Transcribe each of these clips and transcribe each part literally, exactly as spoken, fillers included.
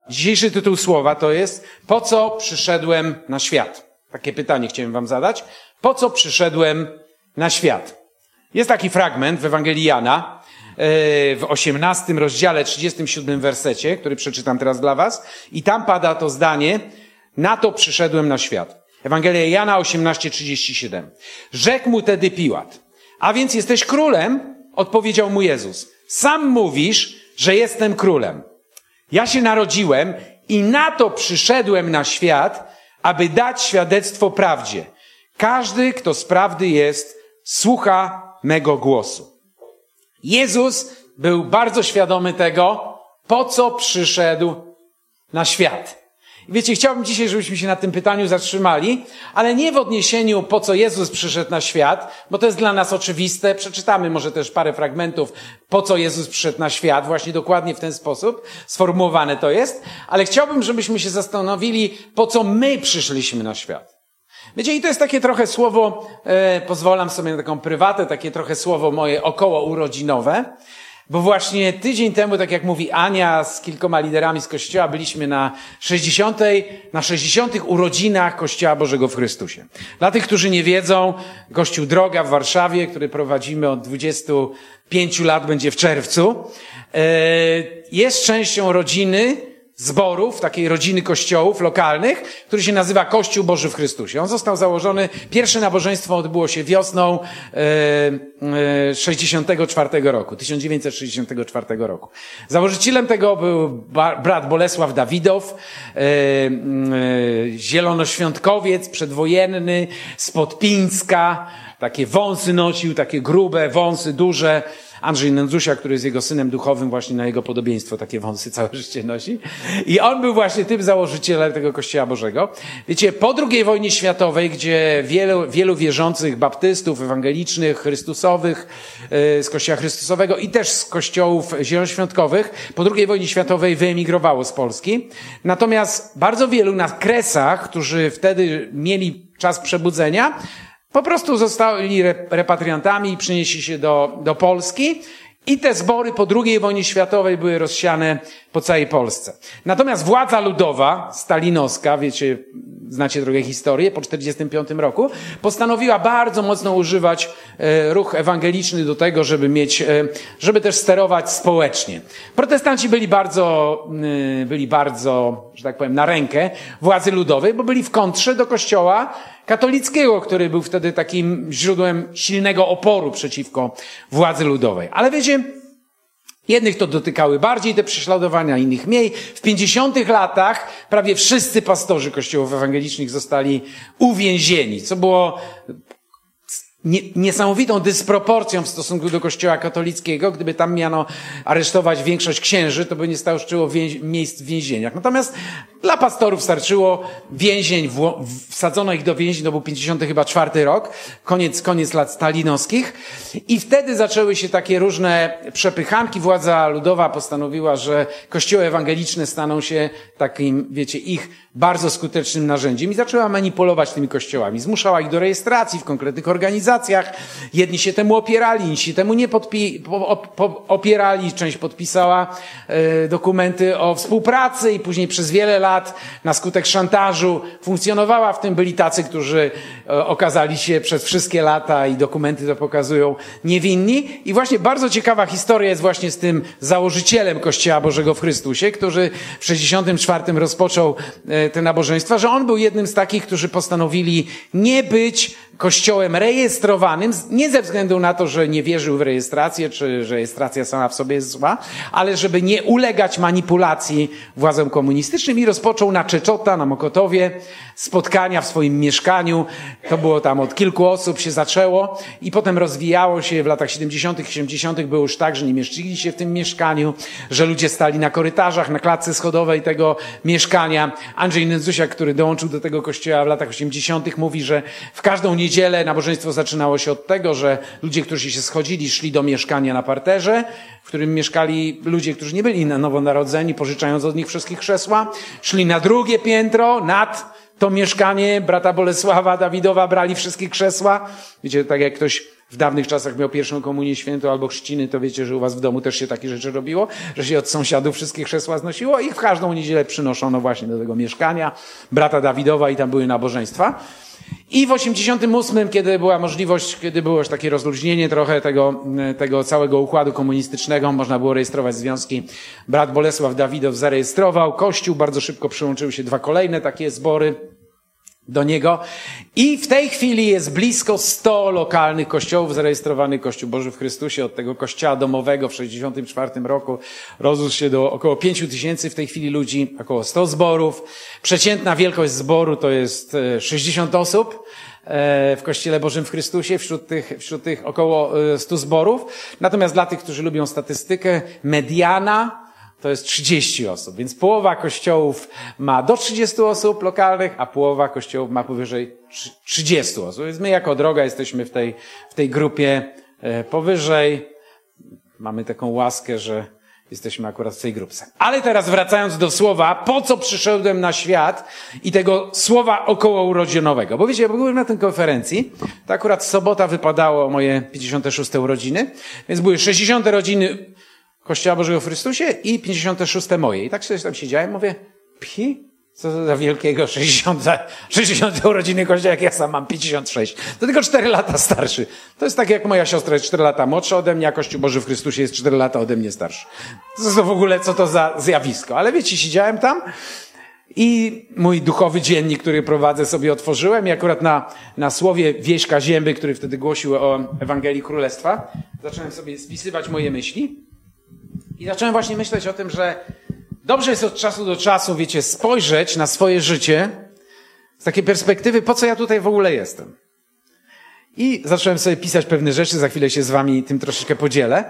Dzisiejszy tytuł słowa to jest: po co przyszedłem na świat? Takie pytanie chciałem wam zadać. Po co przyszedłem na świat? Jest taki fragment w Ewangelii Jana w osiemnastym rozdziale, trzydziestym siódmym wersecie, który przeczytam teraz dla was. I tam pada to zdanie: na to przyszedłem na świat. Ewangelia Jana osiemnaście, trzydzieści siedem. Rzekł mu tedy Piłat: a więc jesteś królem? Odpowiedział mu Jezus: sam mówisz, że jestem królem. Ja się narodziłem i na to przyszedłem na świat, aby dać świadectwo prawdzie. Każdy, kto z prawdy jest, słucha mego głosu. Jezus był bardzo świadomy tego, po co przyszedł na świat. I wiecie, chciałbym dzisiaj, żebyśmy się na tym pytaniu zatrzymali, ale nie w odniesieniu, po co Jezus przyszedł na świat, bo to jest dla nas oczywiste. Przeczytamy może też parę fragmentów, po co Jezus przyszedł na świat, właśnie dokładnie w ten sposób sformułowane to jest, ale chciałbym, żebyśmy się zastanowili, po co my przyszliśmy na świat. Wiecie, i to jest takie trochę słowo, e, pozwalam sobie na taką prywatę, takie trochę słowo moje około urodzinowe, bo właśnie tydzień temu, tak jak mówi Ania, z kilkoma liderami z Kościoła byliśmy na sześćdziesiątej, na sześćdziesiątych urodzinach Kościoła Bożego w Chrystusie. Dla tych, którzy nie wiedzą, Kościół Droga w Warszawie, który prowadzimy od dwudziestu pięciu lat, będzie w czerwcu, jest częścią rodziny zborów, takiej rodziny kościołów lokalnych, który się nazywa Kościół Boży w Chrystusie. On został założony, pierwsze nabożeństwo odbyło się wiosną e, sześćdziesiątego czwartego roku, tysiąc dziewięćset sześćdziesiątego czwartego roku. Założycielem tego był ba, brat Bolesław Dawidow, e, e, zielonoświątkowiec przedwojenny, spod Pińska, takie wąsy nosił, takie grube wąsy, duże. Andrzej Nędzusia, który jest jego synem duchowym, właśnie na jego podobieństwo takie wąsy całe życie nosi. I on był właśnie tym założycielem tego Kościoła Bożego. Wiecie, po drugiej wojnie światowej, gdzie wielu, wielu wierzących baptystów, ewangelicznych, chrystusowych, yy, z Kościoła Chrystusowego i też z kościołów zielonoświątkowych, po drugiej wojnie światowej wyemigrowało z Polski. Natomiast bardzo wielu na Kresach, którzy wtedy mieli czas przebudzenia, po prostu zostali repatriantami i przynieśli się do, do Polski i te zbory po drugiej wojnie światowej były rozsiane po całej Polsce. Natomiast władza ludowa, stalinowska, wiecie, znacie trochę historię, po czterdziestym piątym roku, postanowiła bardzo mocno używać e, ruch ewangeliczny do tego, żeby mieć, e, żeby też sterować społecznie. Protestanci byli bardzo, e, byli bardzo, że tak powiem, na rękę władzy ludowej, bo byli w kontrze do kościoła katolickiego, który był wtedy takim źródłem silnego oporu przeciwko władzy ludowej. Ale wiecie, jednych to dotykały bardziej te prześladowania, innych mniej. W pięćdziesiątych latach prawie wszyscy pastorzy kościołów ewangelicznych zostali uwięzieni, co było niesamowitą dysproporcją w stosunku do Kościoła katolickiego. Gdyby tam miano aresztować większość księży, to by nie starczyło więź- miejsc w więzieniach. Natomiast dla pastorów starczyło więzień, wsadzono ich do więzień, to był pięćdziesiąty chyba czwarty rok, koniec, koniec lat stalinowskich. I wtedy zaczęły się takie różne przepychanki. Władza ludowa postanowiła, że kościoły ewangeliczne staną się takim, wiecie, ich bardzo skutecznym narzędziem i zaczęła manipulować tymi kościołami. Zmuszała ich do rejestracji w konkretnych organizacjach. Jedni się temu opierali, inni się temu nie podpi- po, po, opierali. Część podpisała e, dokumenty o współpracy i później przez wiele lat na skutek szantażu funkcjonowała w tym. Byli tacy, którzy e, okazali się przez wszystkie lata i dokumenty to pokazują niewinni. I właśnie bardzo ciekawa historia jest właśnie z tym założycielem Kościoła Bożego w Chrystusie, który w sześćdziesiątym czwartym rozpoczął e, te nabożeństwa, że on był jednym z takich, którzy postanowili nie być kościołem rejestrowanym, nie ze względu na to, że nie wierzył w rejestrację, czy że rejestracja sama w sobie jest zła, ale żeby nie ulegać manipulacji władzom komunistycznym i rozpoczął na Czeczota, na Mokotowie spotkania w swoim mieszkaniu. To było tam od kilku osób się zaczęło i potem rozwijało się w latach siedemdziesiątych, osiemdziesiątych było już tak, że nie mieścili się w tym mieszkaniu, że ludzie stali na korytarzach, na klatce schodowej tego mieszkania. Andrzej Nędzusia, który dołączył do tego kościoła w latach osiemdziesiątych, mówi, że w każdą niedzielę nabożeństwo zaczynało się od tego, że ludzie, którzy się schodzili, szli do mieszkania na parterze, w którym mieszkali ludzie, którzy nie byli na nowo narodzeni, pożyczając od nich wszystkich krzesła. Szli na drugie piętro, nad to mieszkanie brata Bolesława Dawidowa, brali wszystkie krzesła. Wiecie, tak jak ktoś w dawnych czasach miał pierwszą komunię świętą albo chrzciny, to wiecie, że u was w domu też się takie rzeczy robiło, że się od sąsiadów wszystkie krzesła znosiło i w każdą niedzielę przynoszono właśnie do tego mieszkania brata Dawidowa i tam były nabożeństwa. I w osiemdziesiątym ósmym, kiedy była możliwość, kiedy było już takie rozluźnienie trochę tego, tego całego układu komunistycznego, można było rejestrować związki, brat Bolesław Dawidow zarejestrował Kościół, bardzo szybko przyłączyły się dwa kolejne takie zbory do niego i w tej chwili jest blisko sto lokalnych kościołów, zarejestrowany Kościół Boży w Chrystusie. Od tego kościoła domowego w sześćdziesiątym czwartym roku rozrósł się do około pięciu tysięcy w tej chwili ludzi, około sto zborów. Przeciętna wielkość zboru to jest sześćdziesiąt osób w Kościele Bożym w Chrystusie, wśród tych, wśród tych około stu zborów. Natomiast dla tych, którzy lubią statystykę, mediana to jest trzydzieści osób, więc połowa kościołów ma do trzydziestu osób lokalnych, a połowa kościołów ma powyżej trzydziestu osób. Więc my jako droga jesteśmy w tej, w tej grupie powyżej. Mamy taką łaskę, że jesteśmy akurat w tej grupce. Ale teraz wracając do słowa, po co przyszedłem na świat i tego słowa okołourodzinowego. Bo wiecie, ja byłem na tej konferencji, to akurat sobota wypadało moje pięćdziesiąte szóste urodziny, więc były sześćdziesiąte rodziny Kościoła Bożego w Chrystusie i pięćdziesiąte szóste moje. I tak sobie tam siedziałem, mówię, pi, co to za wielkiego sześćdziesiąte, sześćdziesiąte urodziny Kościoła, jak ja sam mam pięćdziesiąt sześć. To tylko cztery lata starszy. To jest tak, jak moja siostra jest cztery lata młodsza ode mnie, a Kościół Boży w Chrystusie jest cztery lata ode mnie starszy. To w ogóle, co to za zjawisko. Ale wiecie, siedziałem tam i mój duchowy dziennik, który prowadzę, sobie otworzyłem i akurat na, na słowie Wieśka Zięby, który wtedy głosił o Ewangelii Królestwa, zacząłem sobie spisywać moje myśli. I zacząłem właśnie myśleć o tym, że dobrze jest od czasu do czasu, wiecie, spojrzeć na swoje życie z takiej perspektywy, po co ja tutaj w ogóle jestem. I zacząłem sobie pisać pewne rzeczy, za chwilę się z wami tym troszeczkę podzielę.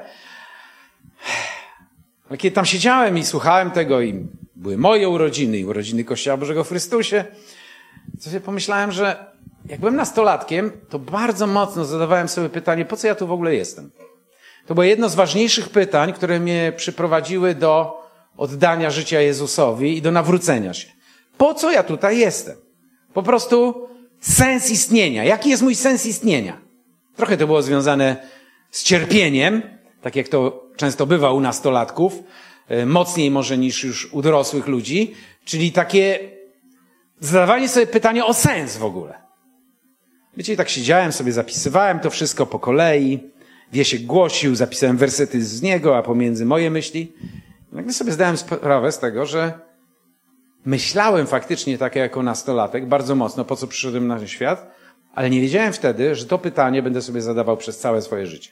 Ale kiedy tam siedziałem i słuchałem tego i były moje urodziny i urodziny Kościoła Bożego w Chrystusie, to sobie pomyślałem, że jak byłem nastolatkiem, to bardzo mocno zadawałem sobie pytanie, po co ja tu w ogóle jestem. To było jedno z ważniejszych pytań, które mnie przyprowadziły do oddania życia Jezusowi i do nawrócenia się. Po co ja tutaj jestem? Po prostu sens istnienia. Jaki jest mój sens istnienia? Trochę to było związane z cierpieniem, tak jak to często bywa u nastolatków, mocniej może niż już u dorosłych ludzi, czyli takie zadawanie sobie pytania o sens w ogóle. Wiecie, tak siedziałem sobie, zapisywałem to wszystko po kolei, Wiesiek głosił, zapisałem wersety z niego, a pomiędzy moje myśli. Nagle sobie zdałem sprawę z tego, że myślałem faktycznie tak jako nastolatek, bardzo mocno, po co przyszedłem na ten świat, ale nie wiedziałem wtedy, że to pytanie będę sobie zadawał przez całe swoje życie.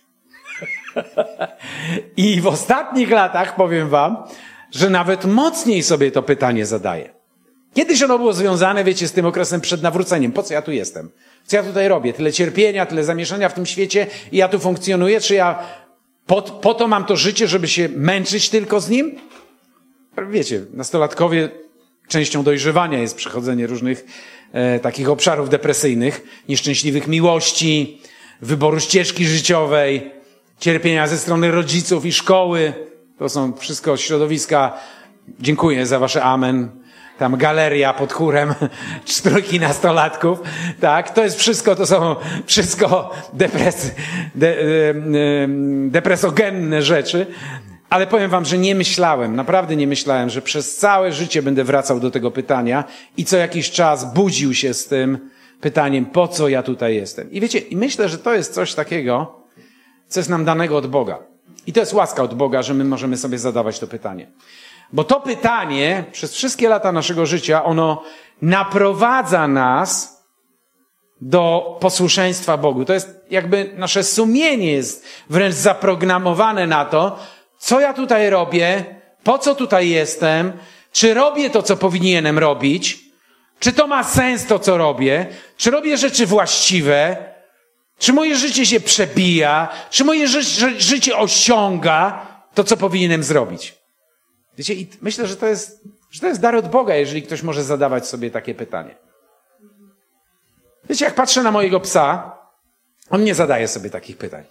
I w ostatnich latach powiem wam, że nawet mocniej sobie to pytanie zadaję. Kiedyś ono było związane, wiecie, z tym okresem przed nawróceniem. Po co ja tu jestem? Co ja tutaj robię? Tyle cierpienia, tyle zamieszania w tym świecie i ja tu funkcjonuję? Czy ja po, po to mam to życie, żeby się męczyć tylko z nim? Wiecie, nastolatkowie częścią dojrzewania jest przechodzenie różnych e, takich obszarów depresyjnych, nieszczęśliwych miłości, wyboru ścieżki życiowej, cierpienia ze strony rodziców i szkoły. To są wszystko środowiska. Dziękuję za wasze amen. Tam galeria pod chórem cztrójki nastolatków, tak, to jest wszystko, to są wszystko depres, de, depresogenne rzeczy, ale powiem wam, że nie myślałem, naprawdę nie myślałem, że przez całe życie będę wracał do tego pytania i co jakiś czas budził się z tym pytaniem, po co ja tutaj jestem. I wiecie, i myślę, że to jest coś takiego, co jest nam danego od Boga. I to jest łaska od Boga, że my możemy sobie zadawać to pytanie. Bo to pytanie przez wszystkie lata naszego życia, ono naprowadza nas do posłuszeństwa Bogu. To jest jakby nasze sumienie jest wręcz zaprogramowane na to, co ja tutaj robię, po co tutaj jestem, czy robię to, co powinienem robić, czy to ma sens to, co robię, czy robię rzeczy właściwe, czy moje życie się przebija, czy moje ży- życie osiąga to, co powinienem zrobić. Wiecie, i myślę, że to jest, że to jest dar od Boga, jeżeli ktoś może zadawać sobie takie pytanie. Wiecie, jak patrzę na mojego psa, on nie zadaje sobie takich pytań.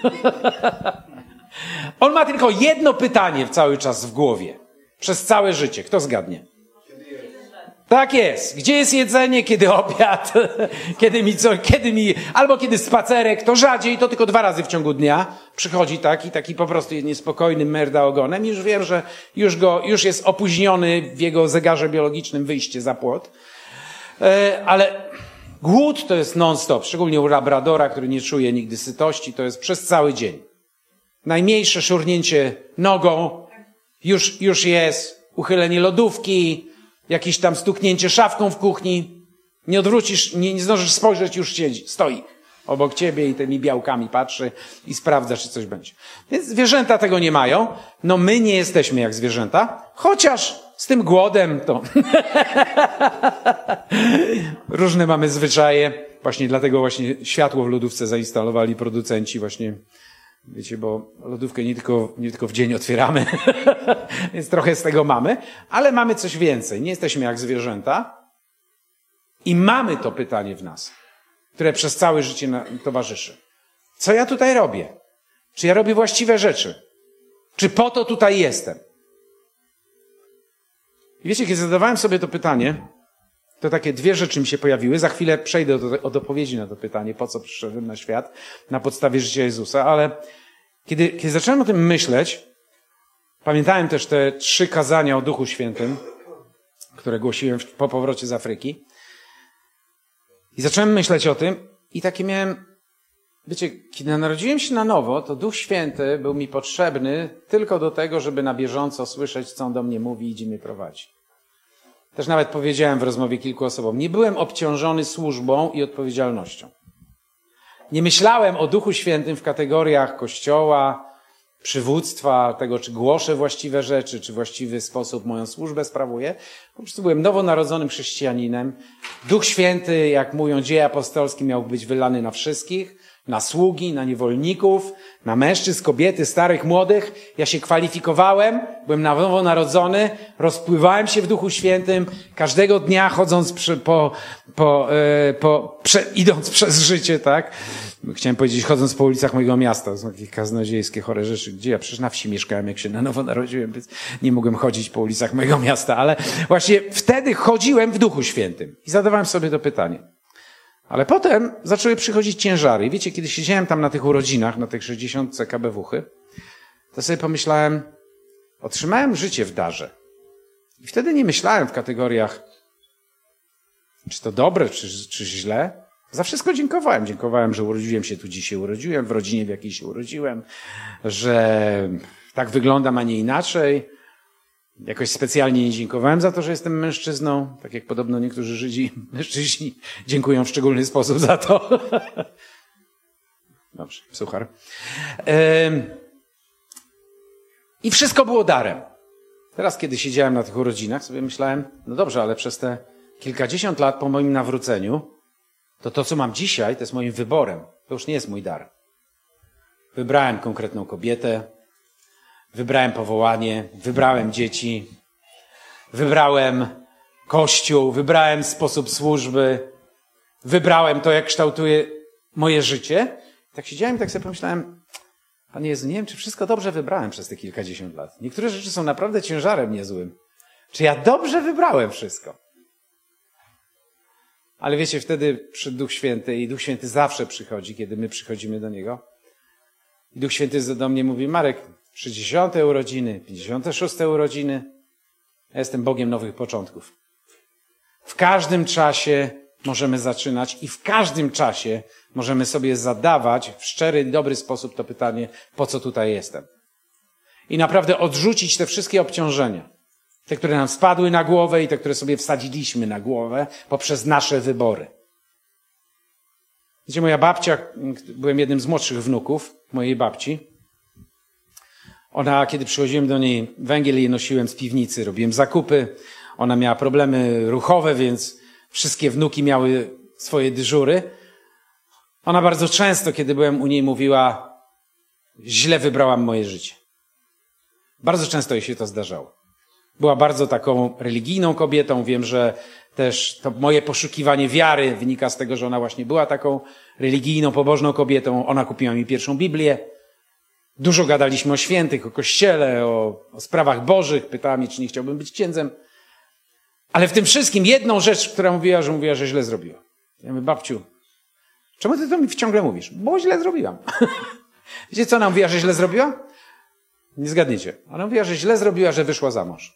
On ma tylko jedno pytanie cały czas w głowie. Przez całe życie. Kto zgadnie? Tak jest. Gdzie jest jedzenie, kiedy obiad, kiedy mi co, kiedy mi, albo kiedy spacerek, to rzadziej, to tylko dwa razy w ciągu dnia przychodzi taki, taki po prostu niespokojny merda ogonem. Już wiem, że już go, już jest opóźniony w jego zegarze biologicznym wyjście za płot. E, ale głód to jest non-stop, szczególnie u labradora, który nie czuje nigdy sytości, to jest przez cały dzień. Najmniejsze szurnięcie nogą już, już jest, uchylenie lodówki, jakieś tam stuknięcie szafką w kuchni. Nie odwrócisz, nie, nie zdążysz spojrzeć, już siedzi, stoi obok ciebie i tymi białkami patrzy i sprawdza, czy coś będzie. Więc zwierzęta tego nie mają. No my nie jesteśmy jak zwierzęta, chociaż z tym głodem to różne mamy zwyczaje. Właśnie dlatego właśnie światło w lodówce zainstalowali producenci właśnie. Wiecie, bo lodówkę nie tylko, nie tylko w dzień otwieramy, więc trochę z tego mamy, ale mamy coś więcej. Nie jesteśmy jak zwierzęta i mamy to pytanie w nas, które przez całe życie towarzyszy. Co ja tutaj robię? Czy ja robię właściwe rzeczy? Czy po to tutaj jestem? I wiecie, kiedy zadawałem sobie to pytanie, to takie dwie rzeczy mi się pojawiły. Za chwilę przejdę do, od odpowiedzi na to pytanie, po co przyszedłem na świat, na podstawie życia Jezusa, ale kiedy, kiedy zacząłem o tym myśleć, pamiętałem też te trzy kazania o Duchu Świętym, które głosiłem po powrocie z Afryki. I zacząłem myśleć o tym i takie miałem, wiecie, kiedy narodziłem się na nowo, to Duch Święty był mi potrzebny tylko do tego, żeby na bieżąco słyszeć, co On do mnie mówi i gdzie mnie prowadzi. Też nawet powiedziałem w rozmowie kilku osobom, nie byłem obciążony służbą i odpowiedzialnością. Nie myślałem o Duchu Świętym w kategoriach Kościoła, przywództwa, tego, czy głoszę właściwe rzeczy, czy właściwy sposób moją służbę sprawuję. Po prostu byłem nowonarodzonym chrześcijaninem. Duch Święty, jak mówią dzieje apostolskie, miał być wylany na wszystkich, na sługi, na niewolników, na mężczyzn, kobiety, starych, młodych. Ja się kwalifikowałem, byłem nowonarodzony, rozpływałem się w Duchu Świętym, każdego dnia chodząc przy, po, po, yy, po prze, idąc przez życie, tak? Chciałem powiedzieć, chodząc po ulicach mojego miasta. To są takie kaznodziejskie, chore rzeczy. Gdzie ja przecież na wsi mieszkałem, jak się na nowo narodziłem, więc nie mogłem chodzić po ulicach mojego miasta, ale właśnie wtedy chodziłem w Duchu Świętym i zadawałem sobie to pytanie. Ale potem zaczęły przychodzić ciężary. I wiecie, kiedy siedziałem tam na tych urodzinach, na tych sześćdziesiątce kabewuchy, to sobie pomyślałem, otrzymałem życie w darze. I wtedy nie myślałem w kategoriach, czy to dobre, czy, czy źle. Za wszystko dziękowałem. Dziękowałem, że urodziłem się tu, gdzie się urodziłem, w rodzinie, w jakiej się urodziłem, że tak wyglądam, a nie inaczej. Jakoś specjalnie nie dziękowałem za to, że jestem mężczyzną, tak jak podobno niektórzy Żydzi, mężczyźni dziękują w szczególny sposób za to. Dobrze, suchar. I wszystko było darem. Teraz, kiedy siedziałem na tych urodzinach, sobie myślałem, no dobrze, ale przez te kilkadziesiąt lat po moim nawróceniu, to to, co mam dzisiaj, to jest moim wyborem. To już nie jest mój dar. Wybrałem konkretną kobietę, wybrałem powołanie, wybrałem dzieci, wybrałem Kościół, wybrałem sposób służby, wybrałem to, jak kształtuje moje życie. Tak siedziałem i tak sobie pomyślałem, Panie Jezu, nie wiem, czy wszystko dobrze wybrałem przez te kilkadziesiąt lat. Niektóre rzeczy są naprawdę ciężarem niezłym. Czy ja dobrze wybrałem wszystko? Ale wiecie, wtedy przyszedł Duch Święty i Duch Święty zawsze przychodzi, kiedy my przychodzimy do Niego. I Duch Święty do mnie mówi, Marek, sześćdziesiąte urodziny, pięćdziesiąte szóste urodziny. Ja jestem Bogiem nowych początków. W każdym czasie możemy zaczynać i w każdym czasie możemy sobie zadawać w szczery, dobry sposób to pytanie, po co tutaj jestem. I naprawdę odrzucić te wszystkie obciążenia. Te, które nam spadły na głowę i te, które sobie wsadziliśmy na głowę poprzez nasze wybory. Wiecie, moja babcia, byłem jednym z młodszych wnuków mojej babci. Ona, kiedy przychodziłem do niej, węgiel jej nosiłem z piwnicy, robiłem zakupy. Ona miała problemy ruchowe, więc wszystkie wnuki miały swoje dyżury. Ona bardzo często, kiedy byłem u niej, mówiła, źle wybrałam moje życie. Bardzo często jej się to zdarzało. Była bardzo taką religijną kobietą. Wiem, że też to moje poszukiwanie wiary wynika z tego, że ona właśnie była taką religijną, pobożną kobietą. Ona kupiła mi pierwszą Biblię. Dużo gadaliśmy o świętych, o Kościele, o, o sprawach bożych. Pytała mnie, czy nie chciałbym być księdzem. Ale w tym wszystkim jedną rzecz, która mówiła, że mówiła, że źle zrobiła. Ja mówię, babciu, czemu ty to mi ciągle mówisz? Bo źle zrobiłam. Wiecie co ona mówiła, że źle zrobiła? Nie zgadniecie. Ona mówiła, że źle zrobiła, że wyszła za mąż.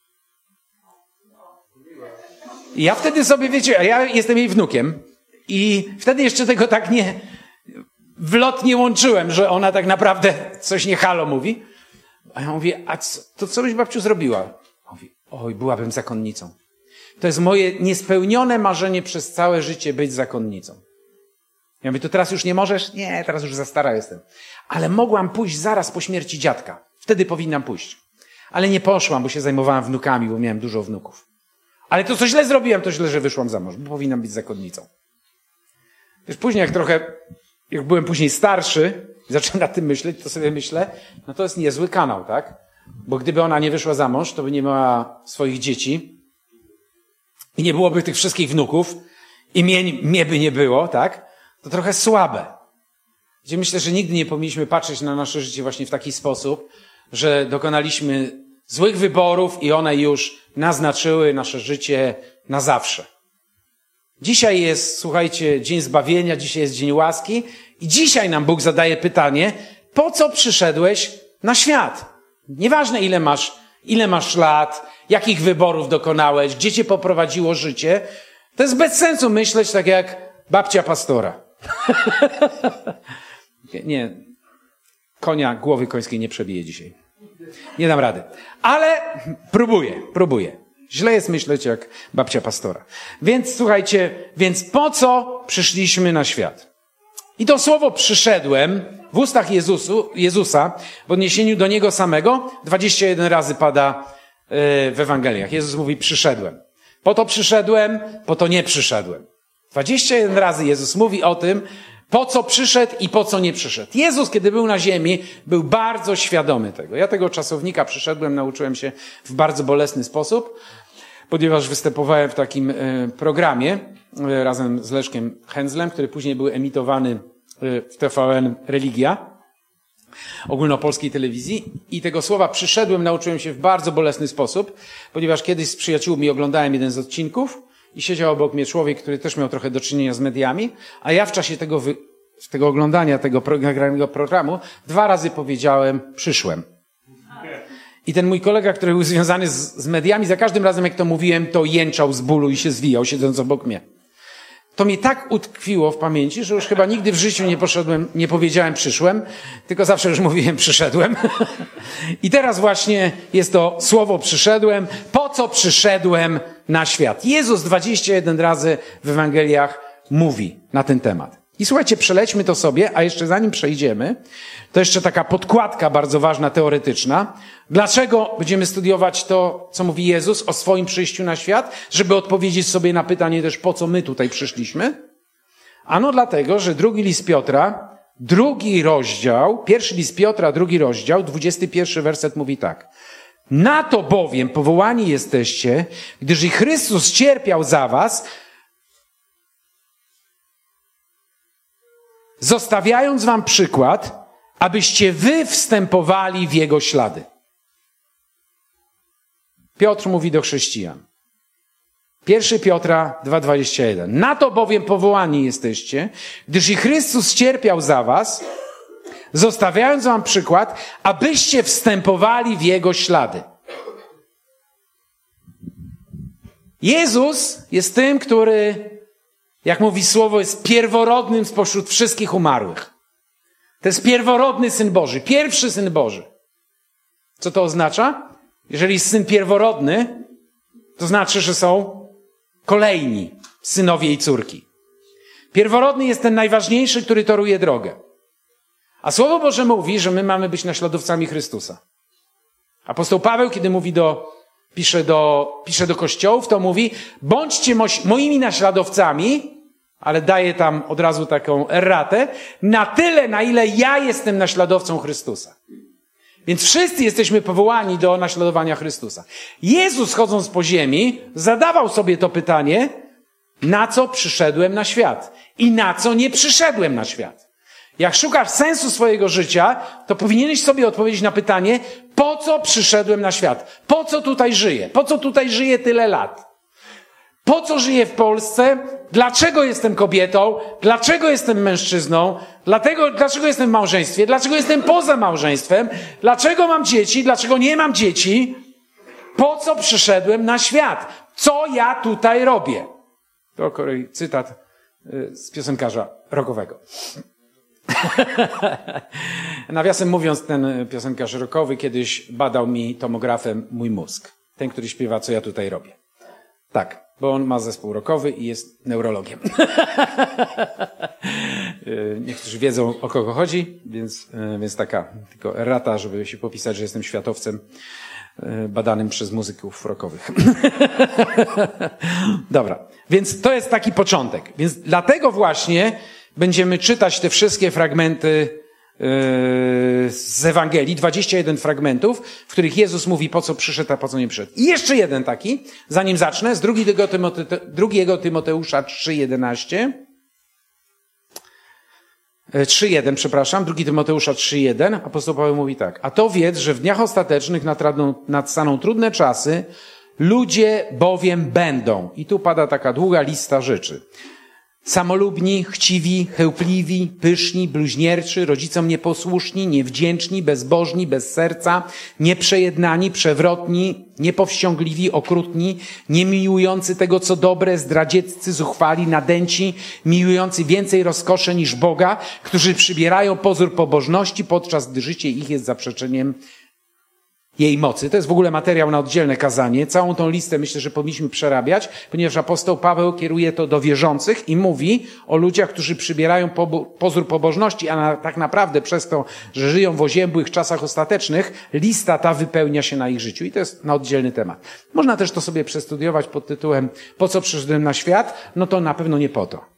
I ja wtedy sobie, wiecie, a ja jestem jej wnukiem i wtedy jeszcze tego tak nie, w lot nie łączyłem, że ona tak naprawdę coś nie halo mówi. A ja mówię, a co, to co byś babciu zrobiła? Mówi, oj, byłabym zakonnicą. To jest moje niespełnione marzenie przez całe życie być zakonnicą. Ja mówię, to teraz już nie możesz? Nie, teraz już za stara jestem. Ale mogłam pójść zaraz po śmierci dziadka. Wtedy powinnam pójść. Ale nie poszłam, bo się zajmowałam wnukami, bo miałem dużo wnuków. Ale to, co źle zrobiłem, to źle, że wyszłam za mąż, bo powinnam być zakonnicą. Wiesz, później jak trochę, jak byłem później starszy, zacząłem nad tym myśleć, to sobie myślę, no to jest niezły kanał, tak? Bo gdyby ona nie wyszła za mąż, to by nie miała swoich dzieci i nie byłoby tych wszystkich wnuków i mnie, mnie by nie było, tak? To trochę słabe. Gdzie myślę, że nigdy nie powinniśmy patrzeć na nasze życie właśnie w taki sposób, że dokonaliśmy złych wyborów i one już naznaczyły nasze życie na zawsze. Dzisiaj jest, słuchajcie, dzień zbawienia, dzisiaj jest dzień łaski i dzisiaj nam Bóg zadaje pytanie, po co przyszedłeś na świat? Nieważne ile masz, ile masz lat, jakich wyborów dokonałeś, gdzie cię poprowadziło życie, to jest bez sensu myśleć tak jak babcia pastora. Nie, konia, głowy końskiej nie przebiję dzisiaj. Nie dam rady. Ale próbuję, próbuję. Źle jest myśleć jak babcia pastora. Więc słuchajcie, więc po co przyszliśmy na świat? I to słowo przyszedłem w ustach Jezusu, Jezusa w odniesieniu do Niego samego dwadzieścia jeden razy pada w Ewangeliach. Jezus mówi przyszedłem. Po to przyszedłem, po to nie przyszedłem. dwadzieścia jeden razy Jezus mówi o tym, po co przyszedł i po co nie przyszedł. Jezus, kiedy był na ziemi, był bardzo świadomy tego. Ja tego czasownika przyszedłem, nauczyłem się w bardzo bolesny sposób, ponieważ występowałem w takim y, programie y, razem z Leszkiem Hędzlem, który później był emitowany y, w T V N Religia, ogólnopolskiej telewizji. I tego słowa przyszedłem nauczyłem się w bardzo bolesny sposób, ponieważ kiedyś z przyjaciółmi oglądałem jeden z odcinków i siedział obok mnie człowiek, który też miał trochę do czynienia z mediami, a ja w czasie tego, wy... tego oglądania tego nagranego programu dwa razy powiedziałem przyszłem. I ten mój kolega, który był związany z, z mediami, za każdym razem jak to mówiłem, to jęczał z bólu i się zwijał, siedząc obok mnie. To mnie tak utkwiło w pamięci, że już chyba nigdy w życiu nie poszedłem, nie powiedziałem przyszłem, tylko zawsze już mówiłem przyszedłem. I teraz właśnie jest to słowo przyszedłem. Po co przyszedłem na świat? Jezus dwadzieścia jeden razy w Ewangeliach mówi na ten temat. I słuchajcie, przelećmy to sobie, a jeszcze zanim przejdziemy, to jeszcze taka podkładka bardzo ważna, teoretyczna. Dlaczego będziemy studiować to, co mówi Jezus o swoim przyjściu na świat? Żeby odpowiedzieć sobie na pytanie też, po co my tutaj przyszliśmy? Ano dlatego, że drugi list Piotra, drugi rozdział, pierwszy list Piotra, drugi rozdział, dwudziesty pierwszy werset mówi tak. Na to bowiem powołani jesteście, gdyż i Chrystus cierpiał za was, zostawiając wam przykład, abyście wy wstępowali w Jego ślady. Piotr mówi do chrześcijan. Pierwszy Piotra dwa dwadzieścia jeden. Na to bowiem powołani jesteście, gdyż i Chrystus cierpiał za was, zostawiając wam przykład, abyście wstępowali w Jego ślady. Jezus jest tym, który, jak mówi słowo, jest pierworodnym spośród wszystkich umarłych. To jest pierworodny Syn Boży, pierwszy Syn Boży. Co to oznacza? Jeżeli jest Syn pierworodny, to znaczy, że są kolejni synowie i córki. Pierworodny jest ten najważniejszy, który toruje drogę. A Słowo Boże mówi, że my mamy być naśladowcami Chrystusa. Apostoł Paweł, kiedy mówi do, pisze do, pisze do kościołów, to mówi, bądźcie moimi naśladowcami, ale daje tam od razu taką erratę, na tyle, na ile ja jestem naśladowcą Chrystusa. Więc wszyscy jesteśmy powołani do naśladowania Chrystusa. Jezus, chodząc po ziemi, zadawał sobie to pytanie, na co przyszedłem na świat i na co nie przyszedłem na świat. Jak szukasz sensu swojego życia, to powinieneś sobie odpowiedzieć na pytanie, po co przyszedłem na świat? Po co tutaj żyję? Po co tutaj żyję tyle lat? Po co żyję w Polsce? Dlaczego jestem kobietą? Dlaczego jestem mężczyzną? Dlatego, dlaczego jestem w małżeństwie? Dlaczego jestem poza małżeństwem? Dlaczego mam dzieci? Dlaczego nie mam dzieci? Po co przyszedłem na świat? Co ja tutaj robię? To kolej cytat z piosenkarza rockowego. Nawiasem mówiąc, ten piosenkarz rockowy kiedyś badał mi tomografem mój mózg. Ten, który śpiewa, co ja tutaj robię. Tak, bo on ma zespół rockowy i jest neurologiem. Niektórzy wiedzą, o kogo chodzi, więc, więc taka tylko errata, żeby się popisać, że jestem światowcem badanym przez muzyków rockowych. Dobra, więc to jest taki początek. Więc dlatego właśnie będziemy czytać te wszystkie fragmenty z Ewangelii, dwadzieścia jeden fragmentów, w których Jezus mówi, po co przyszedł, a po co nie przyszedł. I jeszcze jeden taki, zanim zacznę, z drugiego, Tymote, drugiego Tymoteusza trzy jedenaście. trzy jeden, przepraszam, drugi Tymoteusza trzy jeden. Apostoł Paweł mówi tak. A to wiedz, że w dniach ostatecznych nadradną, nadstaną trudne czasy, ludzie bowiem będą. I tu pada taka długa lista rzeczy. Samolubni, chciwi, chełpliwi, pyszni, bluźnierczy, rodzicom nieposłuszni, niewdzięczni, bezbożni, bez serca, nieprzejednani, przewrotni, niepowściągliwi, okrutni, niemiłujący tego, co dobre, zdradzieccy, zuchwali, nadęci, miłujący więcej rozkoszy niż Boga, którzy przybierają pozór pobożności, podczas gdy życie ich jest zaprzeczeniem jej mocy. To jest w ogóle materiał na oddzielne kazanie. Całą tą listę myślę, że powinniśmy przerabiać, ponieważ apostoł Paweł kieruje to do wierzących i mówi o ludziach, którzy przybierają pozór pobożności, a na, tak naprawdę przez to, że żyją w oziębłych czasach ostatecznych, lista ta wypełnia się na ich życiu. I to jest na oddzielny temat. Można też to sobie przestudiować pod tytułem po co przyszedłem na świat? No to na pewno nie po to.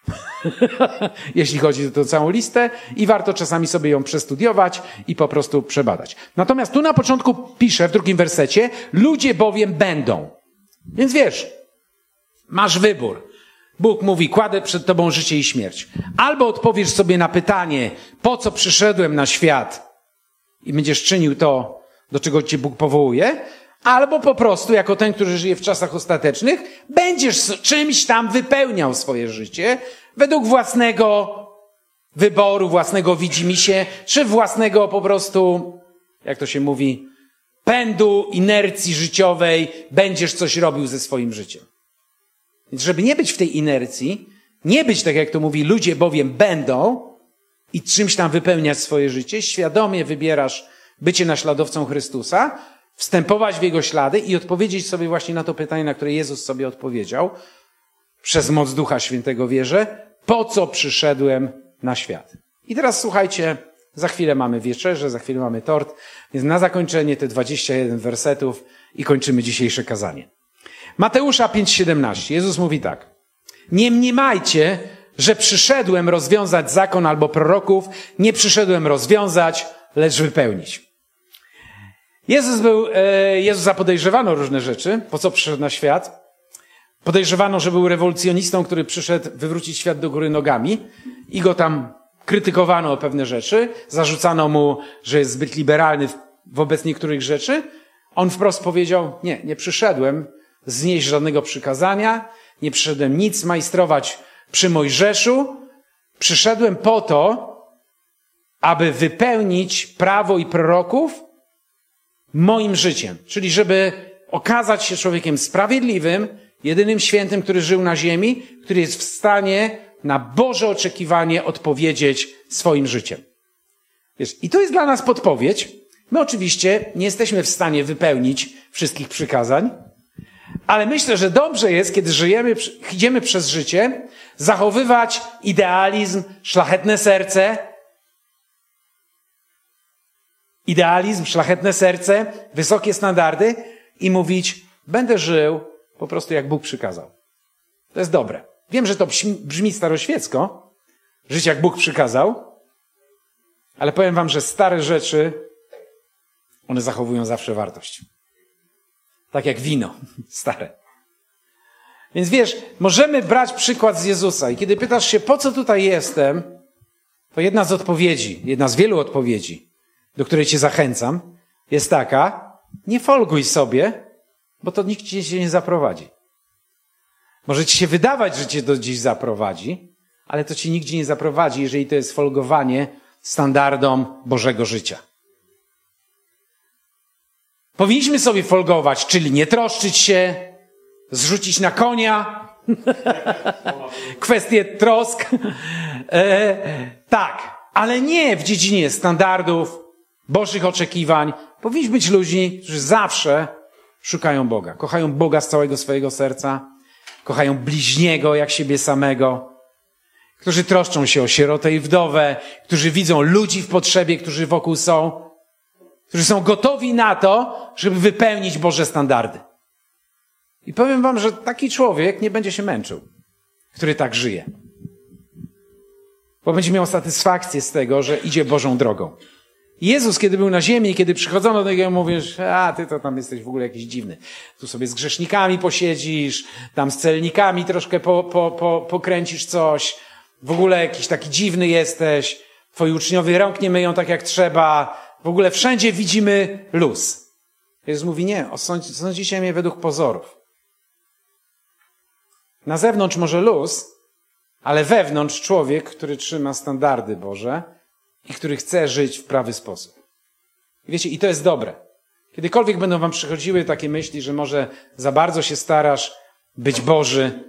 Jeśli chodzi o tę całą listę i warto czasami sobie ją przestudiować i po prostu przebadać. Natomiast tu na początku pisze w drugim wersecie, ludzie bowiem będą. Więc wiesz, masz wybór. Bóg mówi, kładę przed tobą życie i śmierć. Albo odpowiesz sobie na pytanie, po co przyszedłem na świat i będziesz czynił to, do czego cię Bóg powołuje, albo po prostu, jako ten, który żyje w czasach ostatecznych, będziesz czymś tam wypełniał swoje życie według własnego wyboru, własnego widzimisię, czy własnego po prostu, jak to się mówi, pędu, inercji życiowej, będziesz coś robił ze swoim życiem. Więc żeby nie być w tej inercji, nie być, tak jak to mówi, ludzie bowiem będą i czymś tam wypełniać swoje życie, świadomie wybierasz bycie naśladowcą Chrystusa, wstępować w Jego ślady i odpowiedzieć sobie właśnie na to pytanie, na które Jezus sobie odpowiedział, przez moc Ducha Świętego wierzę, po co przyszedłem na świat. I teraz słuchajcie, za chwilę mamy wieczerzę, za chwilę mamy tort, więc na zakończenie te dwadzieścia jeden wersetów i kończymy dzisiejsze kazanie. Mateusza pięć siedemnaście. Jezus mówi tak. Nie mniemajcie, że przyszedłem rozwiązać zakon albo proroków. Nie przyszedłem rozwiązać, lecz wypełnić. Jezus był, Jezusa podejrzewano różne rzeczy, po co przyszedł na świat. Podejrzewano, że był rewolucjonistą, który przyszedł wywrócić świat do góry nogami i go tam krytykowano o pewne rzeczy. Zarzucano mu, że jest zbyt liberalny wobec niektórych rzeczy. On wprost powiedział, nie, nie przyszedłem znieść żadnego przykazania, nie przyszedłem nic majstrować przy Mojżeszu. Przyszedłem po to, aby wypełnić prawo i proroków moim życiem. Czyli żeby okazać się człowiekiem sprawiedliwym, jedynym świętym, który żył na ziemi, który jest w stanie na Boże oczekiwanie odpowiedzieć swoim życiem. Wiesz, i to jest dla nas podpowiedź. My oczywiście nie jesteśmy w stanie wypełnić wszystkich przykazań, ale myślę, że dobrze jest, kiedy żyjemy, idziemy przez życie, zachowywać idealizm, szlachetne serce, idealizm, szlachetne serce, wysokie standardy i mówić, będę żył po prostu jak Bóg przykazał. To jest dobre. Wiem, że to brzmi staroświecko, żyć jak Bóg przykazał, ale powiem wam, że stare rzeczy, one zachowują zawsze wartość. Tak jak wino stare. Więc wiesz, możemy brać przykład z Jezusa i kiedy pytasz się, po co tutaj jestem, to jedna z odpowiedzi, jedna z wielu odpowiedzi, do której cię zachęcam, jest taka, nie folguj sobie, bo to nikt cię nie zaprowadzi. Może ci się wydawać, że cię to gdzieś zaprowadzi, ale to cię nigdzie nie zaprowadzi, jeżeli to jest folgowanie standardom Bożego życia. Powinniśmy sobie folgować, czyli nie troszczyć się, zrzucić na konia, kwestie trosk. E, tak, ale nie w dziedzinie standardów, Bożych oczekiwań. Powinniśmy być ludźmi, którzy zawsze szukają Boga. Kochają Boga z całego swojego serca. Kochają bliźniego jak siebie samego. Którzy troszczą się o sierotę i wdowę. Którzy widzą ludzi w potrzebie, którzy wokół są. Którzy są gotowi na to, żeby wypełnić Boże standardy. I powiem wam, że taki człowiek nie będzie się męczył, który tak żyje. Bo będzie miał satysfakcję z tego, że idzie Bożą drogą. Jezus, kiedy był na ziemi, kiedy przychodzono do niego, mówisz, a ty to tam jesteś w ogóle jakiś dziwny. Tu sobie z grzesznikami posiedzisz, tam z celnikami troszkę po, po, po, pokręcisz coś. W ogóle jakiś taki dziwny jesteś. Twoi uczniowie rąk nie myją tak jak trzeba. W ogóle wszędzie widzimy luz. Jezus mówi, nie, osądź, sądzicie mnie według pozorów. Na zewnątrz może luz, ale wewnątrz człowiek, który trzyma standardy Boże i który chce żyć w prawy sposób. I wiecie, i to jest dobre. Kiedykolwiek będą wam przychodziły takie myśli, że może za bardzo się starasz być Boży,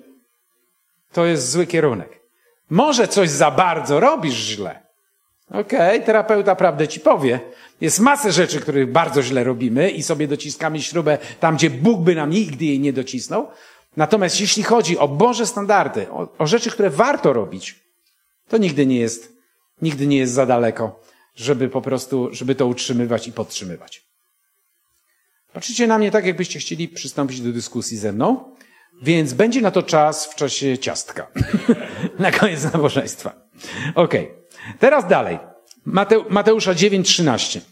to jest zły kierunek. Może coś za bardzo robisz źle. Okej, okay, terapeuta prawdę ci powie. Jest masę rzeczy, których bardzo źle robimy i sobie dociskamy śrubę tam, gdzie Bóg by nam nigdy jej nie docisnął. Natomiast jeśli chodzi o Boże standardy, o, o rzeczy, które warto robić, to nigdy nie jest, nigdy nie jest za daleko, żeby po prostu, żeby to utrzymywać i podtrzymywać. Patrzycie na mnie tak, jakbyście chcieli przystąpić do dyskusji ze mną, więc będzie na to czas w czasie ciastka. Na koniec nabożeństwa. Okej. Okay. Teraz dalej. Mate, Mateusza dziewięć trzynaście.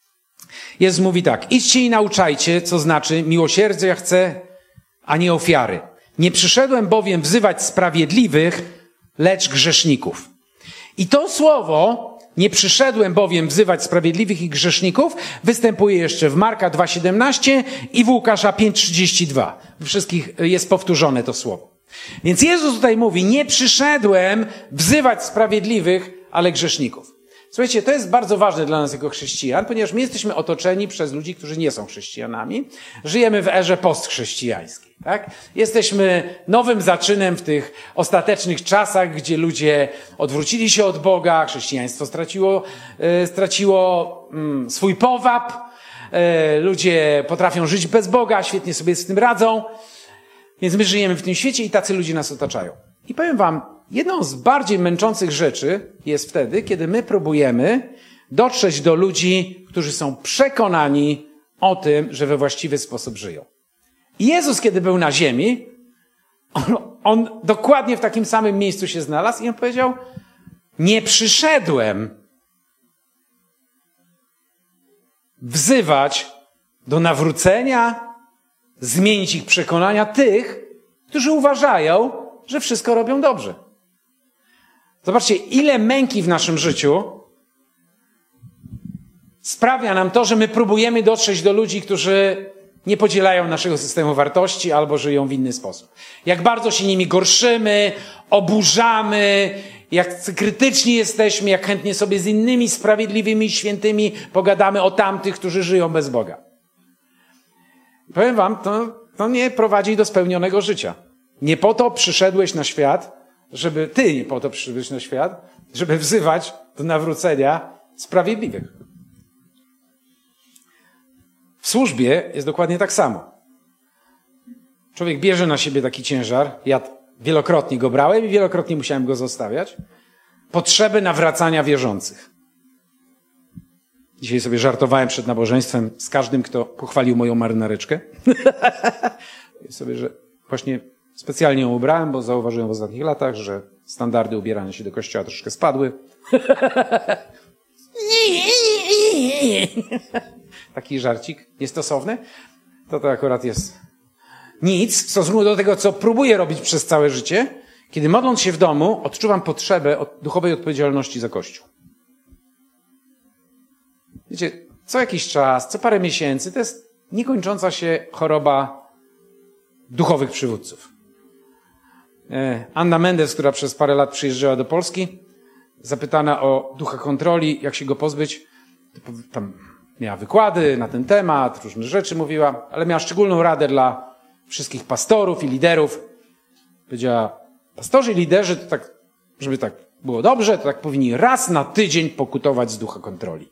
Jezus mówi tak. Idźcie i nauczajcie, co znaczy miłosierdzia chcę, a nie ofiary. Nie przyszedłem bowiem wzywać sprawiedliwych, lecz grzeszników. I to słowo, nie przyszedłem bowiem wzywać sprawiedliwych i grzeszników, występuje jeszcze w Marka dwa siedemnaście i w Łukasza pięć trzydzieści dwa. W wszystkich jest powtórzone to słowo. Więc Jezus tutaj mówi, nie przyszedłem wzywać sprawiedliwych, ale grzeszników. Słuchajcie, to jest bardzo ważne dla nas jako chrześcijan, ponieważ my jesteśmy otoczeni przez ludzi, którzy nie są chrześcijanami. Żyjemy w erze postchrześcijańskiej, tak? Jesteśmy nowym zaczynem w tych ostatecznych czasach, gdzie ludzie odwrócili się od Boga, chrześcijaństwo straciło, e, straciło mm, swój powab, e, ludzie potrafią żyć bez Boga, świetnie sobie z tym radzą, więc my żyjemy w tym świecie i tacy ludzie nas otaczają. I powiem wam, jedną z bardziej męczących rzeczy jest wtedy, kiedy my próbujemy dotrzeć do ludzi, którzy są przekonani o tym, że we właściwy sposób żyją. I Jezus, kiedy był na ziemi, on, on dokładnie w takim samym miejscu się znalazł i on powiedział, nie przyszedłem wzywać do nawrócenia, zmienić ich przekonania tych, którzy uważają, że wszystko robią dobrze. Zobaczcie, ile męki w naszym życiu sprawia nam to, że my próbujemy dotrzeć do ludzi, którzy nie podzielają naszego systemu wartości albo żyją w inny sposób. Jak bardzo się nimi gorszymy, oburzamy, jak krytyczni jesteśmy, jak chętnie sobie z innymi sprawiedliwymi, świętymi pogadamy o tamtych, którzy żyją bez Boga. Powiem wam, to, to nie prowadzi do spełnionego życia. Nie po to przyszedłeś na świat, żeby, ty nie po to przyszedłeś na świat, żeby wzywać do nawrócenia sprawiedliwych. W służbie jest dokładnie tak samo. Człowiek bierze na siebie taki ciężar, ja wielokrotnie go brałem i wielokrotnie musiałem go zostawiać, potrzeby nawracania wierzących. Dzisiaj sobie żartowałem przed nabożeństwem z każdym, kto pochwalił moją marynareczkę. I sobie, że właśnie specjalnie ją ubrałem, bo zauważyłem w ostatnich latach, że standardy ubierania się do kościoła troszkę spadły. Taki żarcik niestosowny. To to akurat jest nic w stosunku do tego, co próbuję robić przez całe życie. Kiedy modląc się w domu, odczuwam potrzebę od duchowej odpowiedzialności za Kościół. Wiecie, co jakiś czas, co parę miesięcy, to jest niekończąca się choroba duchowych przywódców. Anna Mendes, która przez parę lat przyjeżdżała do Polski, zapytana o ducha kontroli, jak się go pozbyć, tam miała wykłady na ten temat, różne rzeczy mówiła, ale miała szczególną radę dla wszystkich pastorów i liderów. Powiedziała, pastorzy i liderzy, to tak, żeby tak było dobrze, to tak powinni raz na tydzień pokutować z ducha kontroli.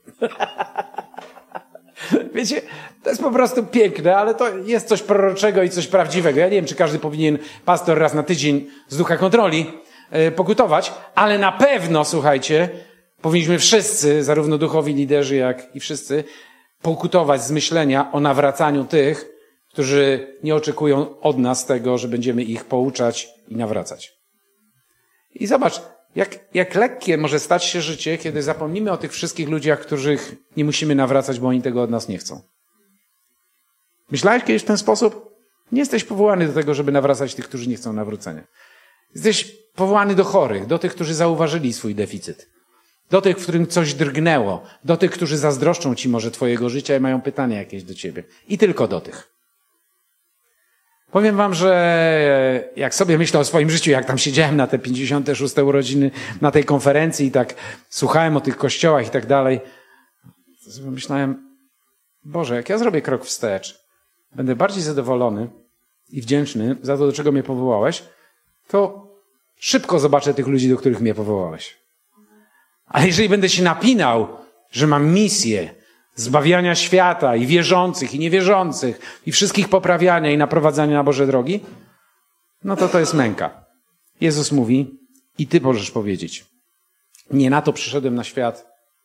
Wiecie, to jest po prostu piękne, ale to jest coś proroczego i coś prawdziwego. Ja nie wiem, czy każdy powinien, pastor, raz na tydzień z ducha kontroli yy, pokutować, ale na pewno, słuchajcie, powinniśmy wszyscy, zarówno duchowi liderzy, jak i wszyscy, pokutować z myślenia o nawracaniu tych, którzy nie oczekują od nas tego, że będziemy ich pouczać i nawracać. I zobacz, jak, jak lekkie może stać się życie, kiedy zapomnimy o tych wszystkich ludziach, których nie musimy nawracać, bo oni tego od nas nie chcą. Myślałeś kiedyś w ten sposób? Nie jesteś powołany do tego, żeby nawracać tych, którzy nie chcą nawrócenia. Jesteś powołany do chorych, do tych, którzy zauważyli swój deficyt. Do tych, w którym coś drgnęło. Do tych, którzy zazdroszczą ci może twojego życia i mają pytania jakieś do ciebie. I tylko do tych. Powiem wam, że jak sobie myślę o swoim życiu, jak tam siedziałem na te pięćdziesiąte szóste urodziny, na tej konferencji i tak słuchałem o tych kościołach i tak dalej, to sobie myślałem, Boże, jak ja zrobię krok wstecz, będę bardziej zadowolony i wdzięczny za to, do czego mnie powołałeś, to szybko zobaczę tych ludzi, do których mnie powołałeś. Ale jeżeli będę się napinał, że mam misję zbawiania świata i wierzących, i niewierzących, i wszystkich poprawiania i naprowadzania na Boże drogi, no to to jest męka. Jezus mówi, i ty możesz powiedzieć, nie na to przyszedłem na świat,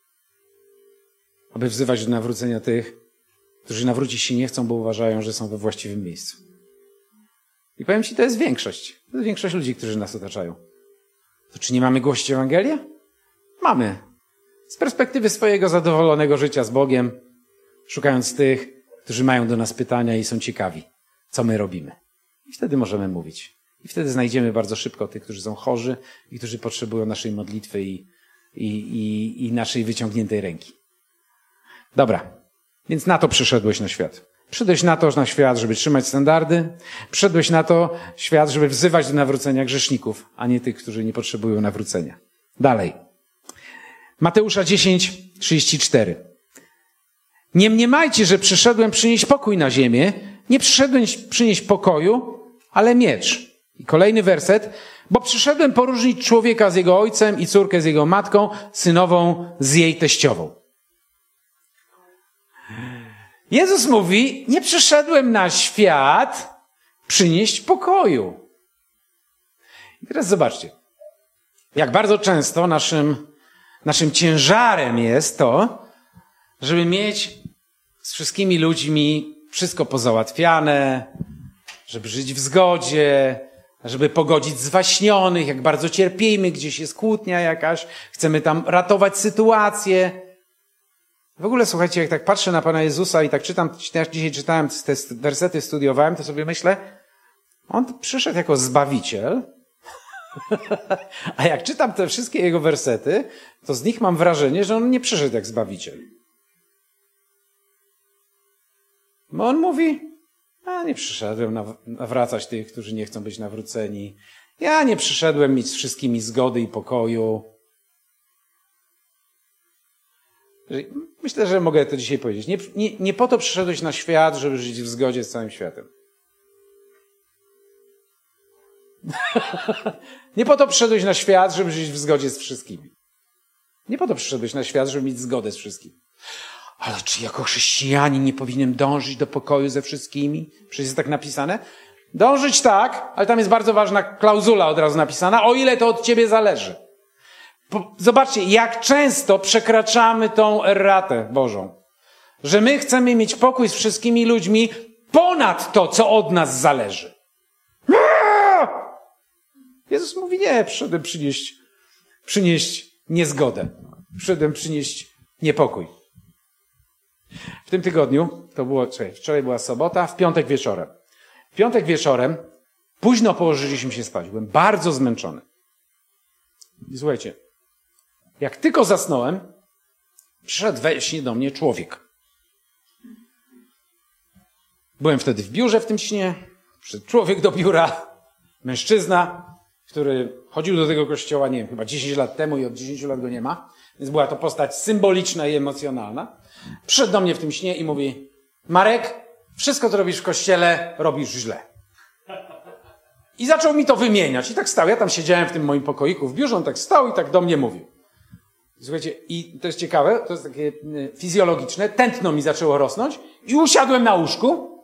aby wzywać do nawrócenia tych, którzy nawrócić się nie chcą, bo uważają, że są we właściwym miejscu. I powiem ci, to jest większość. To jest większość ludzi, którzy nas otaczają. To czy nie mamy głosić Ewangelię? Mamy. Z perspektywy swojego zadowolonego życia z Bogiem, szukając tych, którzy mają do nas pytania i są ciekawi, co my robimy. I wtedy możemy mówić. I wtedy znajdziemy bardzo szybko tych, którzy są chorzy i którzy potrzebują naszej modlitwy i, i, i, i naszej wyciągniętej ręki. Dobra, więc na to przyszedłeś na świat. Przyszedłeś na to na świat, żeby trzymać standardy. Przyszedłeś na to świat, żeby wzywać do nawrócenia grzeszników, a nie tych, którzy nie potrzebują nawrócenia. Dalej. Mateusza dziesięć, trzydzieści cztery. Nie mniemajcie, że przyszedłem przynieść pokój na ziemię. Nie przyszedłem przynieść pokoju, ale miecz. I kolejny werset. Bo przyszedłem poróżnić człowieka z jego ojcem i córkę z jego matką, synową z jej teściową. Jezus mówi, nie przyszedłem na świat przynieść pokoju. I teraz zobaczcie, jak bardzo często naszym, naszym ciężarem jest to, żeby mieć z wszystkimi ludźmi wszystko pozałatwiane, żeby żyć w zgodzie, żeby pogodzić zwaśnionych, jak bardzo cierpimy, gdzieś jest kłótnia jakaś, chcemy tam ratować sytuację. W ogóle, słuchajcie, jak tak patrzę na Pana Jezusa i tak czytam, jak dzisiaj czytałem te wersety, studiowałem, to sobie myślę, On przyszedł jako Zbawiciel, a jak czytam te wszystkie Jego wersety, to z nich mam wrażenie, że On nie przyszedł jak Zbawiciel. Bo On mówi, a nie przyszedłem nawracać tych, którzy nie chcą być nawróceni. Ja nie przyszedłem mieć z wszystkimi zgody i pokoju. Myślę, że mogę to dzisiaj powiedzieć. Nie, nie, nie po to przyszedłeś na świat, żeby żyć w zgodzie z całym światem. Nie po to przyszedłeś na świat, żeby żyć w zgodzie z wszystkimi. Nie po to przyszedłeś na świat, żeby mieć zgodę z wszystkimi. Ale czy jako chrześcijanin nie powinienem dążyć do pokoju ze wszystkimi? Przecież jest tak napisane. Dążyć tak, ale tam jest bardzo ważna klauzula od razu napisana, o ile to od ciebie zależy. Zobaczcie, jak często przekraczamy tą erratę Bożą. Że my chcemy mieć pokój z wszystkimi ludźmi ponad to, co od nas zależy. Jezus mówi, nie, przyszedłem przynieść, przynieść niezgodę. Przyszedłem przynieść niepokój. W tym tygodniu, to było, czekaj, wczoraj była sobota, w piątek wieczorem. W piątek wieczorem późno położyliśmy się spać. Byłem bardzo zmęczony. I słuchajcie, jak tylko zasnąłem, przyszedł we śnie do mnie człowiek. Byłem wtedy w biurze w tym śnie, przyszedł człowiek do biura, mężczyzna, który chodził do tego kościoła, nie wiem, chyba dziesięć lat temu i od dziesięciu lat go nie ma, więc była to postać symboliczna i emocjonalna. Przyszedł do mnie w tym śnie i mówi: Marek, wszystko, co robisz w kościele, robisz źle. I zaczął mi to wymieniać. I tak stał. Ja tam siedziałem w tym moim pokoiku w biurze, on tak stał i tak do mnie mówił. Słuchajcie, i to jest ciekawe, to jest takie fizjologiczne, tętno mi zaczęło rosnąć i usiadłem na łóżku.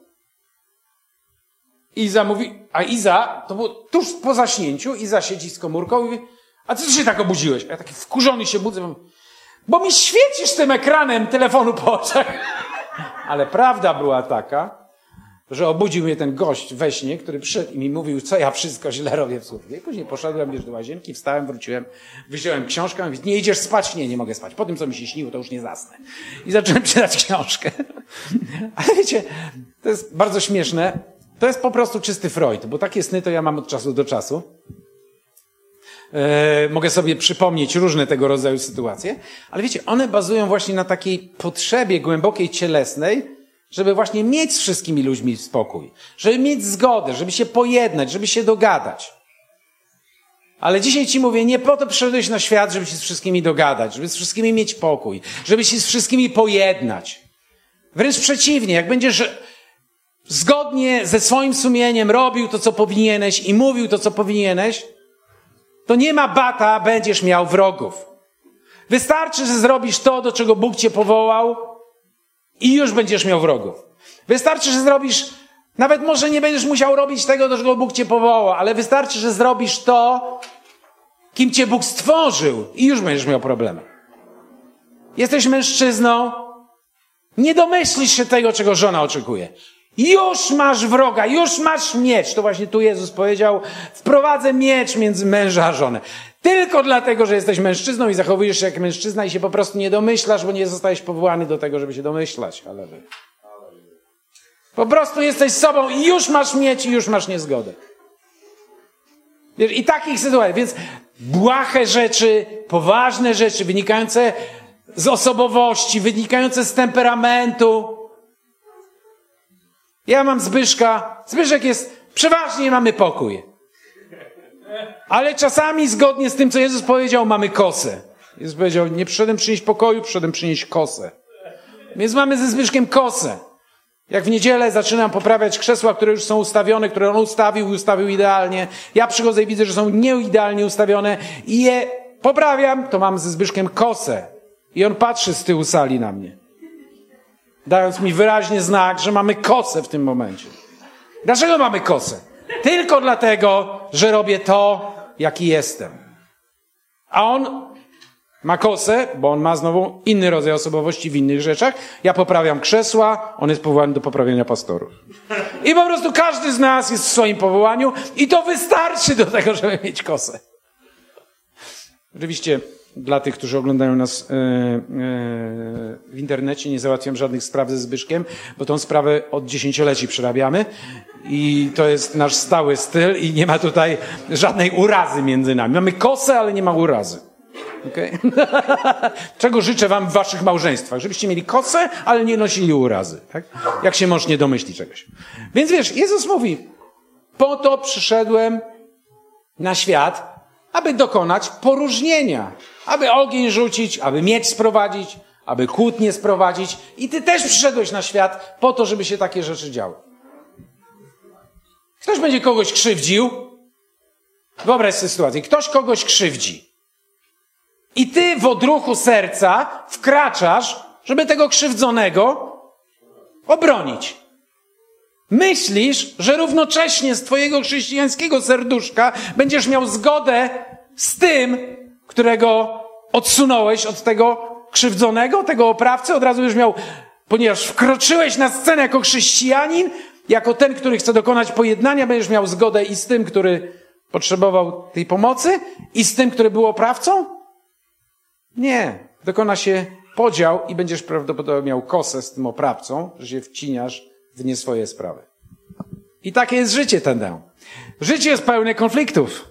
Iza mówi, a Iza, to było tuż po zaśnięciu, Iza siedzi z komórką i mówi: a co ty się tak obudziłeś? A ja taki wkurzony się budzę, mówię: bo mi świecisz tym ekranem telefonu po oczach. Ale prawda była taka, że obudził mnie ten gość we śnie, który przyszedł i mi mówił, co ja wszystko źle robię w służbie. I później poszedłem wiesz, do łazienki, wstałem, wróciłem, wziąłem książkę, mówię: nie idziesz spać? Nie, nie mogę spać. Po tym, co mi się śniło, to już nie zasnę. I zacząłem czytać książkę. Ale wiecie, to jest bardzo śmieszne. To jest po prostu czysty Freud, bo takie sny to ja mam od czasu do czasu. E, mogę sobie przypomnieć różne tego rodzaju sytuacje, ale wiecie, one bazują właśnie na takiej potrzebie głębokiej cielesnej, żeby właśnie mieć z wszystkimi ludźmi spokój, żeby mieć zgodę, żeby się pojednać, żeby się dogadać. Ale dzisiaj ci mówię, nie po to przyszedłeś na świat, żeby się z wszystkimi dogadać, żeby z wszystkimi mieć pokój, żeby się z wszystkimi pojednać. Wręcz przeciwnie, jak będziesz zgodnie ze swoim sumieniem robił to, co powinieneś i mówił to, co powinieneś, to nie ma bata, będziesz miał wrogów. Wystarczy, że zrobisz to, do czego Bóg cię powołał i już będziesz miał wrogów. Wystarczy, że zrobisz, nawet może nie będziesz musiał robić tego, do czego Bóg cię powołał, ale wystarczy, że zrobisz to, kim cię Bóg stworzył i już będziesz miał problemy. Jesteś mężczyzną, nie domyślisz się tego, czego żona oczekuje. Już masz wroga, już masz miecz. To właśnie tu Jezus powiedział: wprowadzę miecz między męża a żonę. Tylko dlatego, że jesteś mężczyzną i zachowujesz się jak mężczyzna i się po prostu nie domyślasz, bo nie zostałeś powołany do tego, żeby się domyślać. Ale po prostu jesteś sobą i już masz miecz i już masz niezgodę. Wiesz, i takich sytuacji. Więc błahe rzeczy, poważne rzeczy wynikające z osobowości, wynikające z temperamentu. Ja mam Zbyszka. Zbyszek jest, przeważnie mamy pokój. Ale czasami zgodnie z tym, co Jezus powiedział, mamy kosę. Jezus powiedział: nie przyszedłem przynieść pokoju, przyszedłem przynieść kosę. Więc mamy ze Zbyszkiem kosę. Jak w niedzielę zaczynam poprawiać krzesła, które już są ustawione, które on ustawił i ustawił idealnie. Ja przychodzę i widzę, że są nieidealnie ustawione i je poprawiam, to mam ze Zbyszkiem kosę. I on patrzy z tyłu sali na mnie, dając mi wyraźnie znak, że mamy kosę w tym momencie. Dlaczego mamy kosę? Tylko dlatego, że robię to, jaki jestem. A on ma kosę, bo on ma znowu inny rodzaj osobowości w innych rzeczach. Ja poprawiam krzesła, on jest powołany do poprawienia pastorów. I po prostu każdy z nas jest w swoim powołaniu i to wystarczy do tego, żeby mieć kosę. Oczywiście dla tych, którzy oglądają nas yy, yy, w internecie, nie załatwiam żadnych spraw ze Zbyszkiem, bo tą sprawę od dziesięcioleci przerabiamy i to jest nasz stały styl i nie ma tutaj żadnej urazy między nami. Mamy kosę, ale nie ma urazy. Okay? Czego życzę wam w waszych małżeństwach? Żebyście mieli kosę, ale nie nosili urazy. Tak? Jak się mąż nie domyśli czegoś. Więc wiesz, Jezus mówi: po to przyszedłem na świat, aby dokonać poróżnienia, aby ogień rzucić, aby miecz sprowadzić, aby kłótnię sprowadzić. I ty też przyszedłeś na świat po to, żeby się takie rzeczy działy. Ktoś będzie kogoś krzywdził. Wyobraź sobie sytuację. Ktoś kogoś krzywdzi. I ty w odruchu serca wkraczasz, żeby tego krzywdzonego obronić. Myślisz, że równocześnie z twojego chrześcijańskiego serduszka będziesz miał zgodę z tym, którego odsunąłeś od tego krzywdzonego, tego oprawcy. Od razu już miał, ponieważ wkroczyłeś na scenę jako chrześcijanin, jako ten, który chce dokonać pojednania, będziesz miał zgodę i z tym, który potrzebował tej pomocy, i z tym, który był oprawcą? Nie. Dokona się podział i będziesz prawdopodobnie miał kosę z tym oprawcą, że się wciniasz w nie swoje sprawy. I takie jest życie, tędę. Życie jest pełne konfliktów.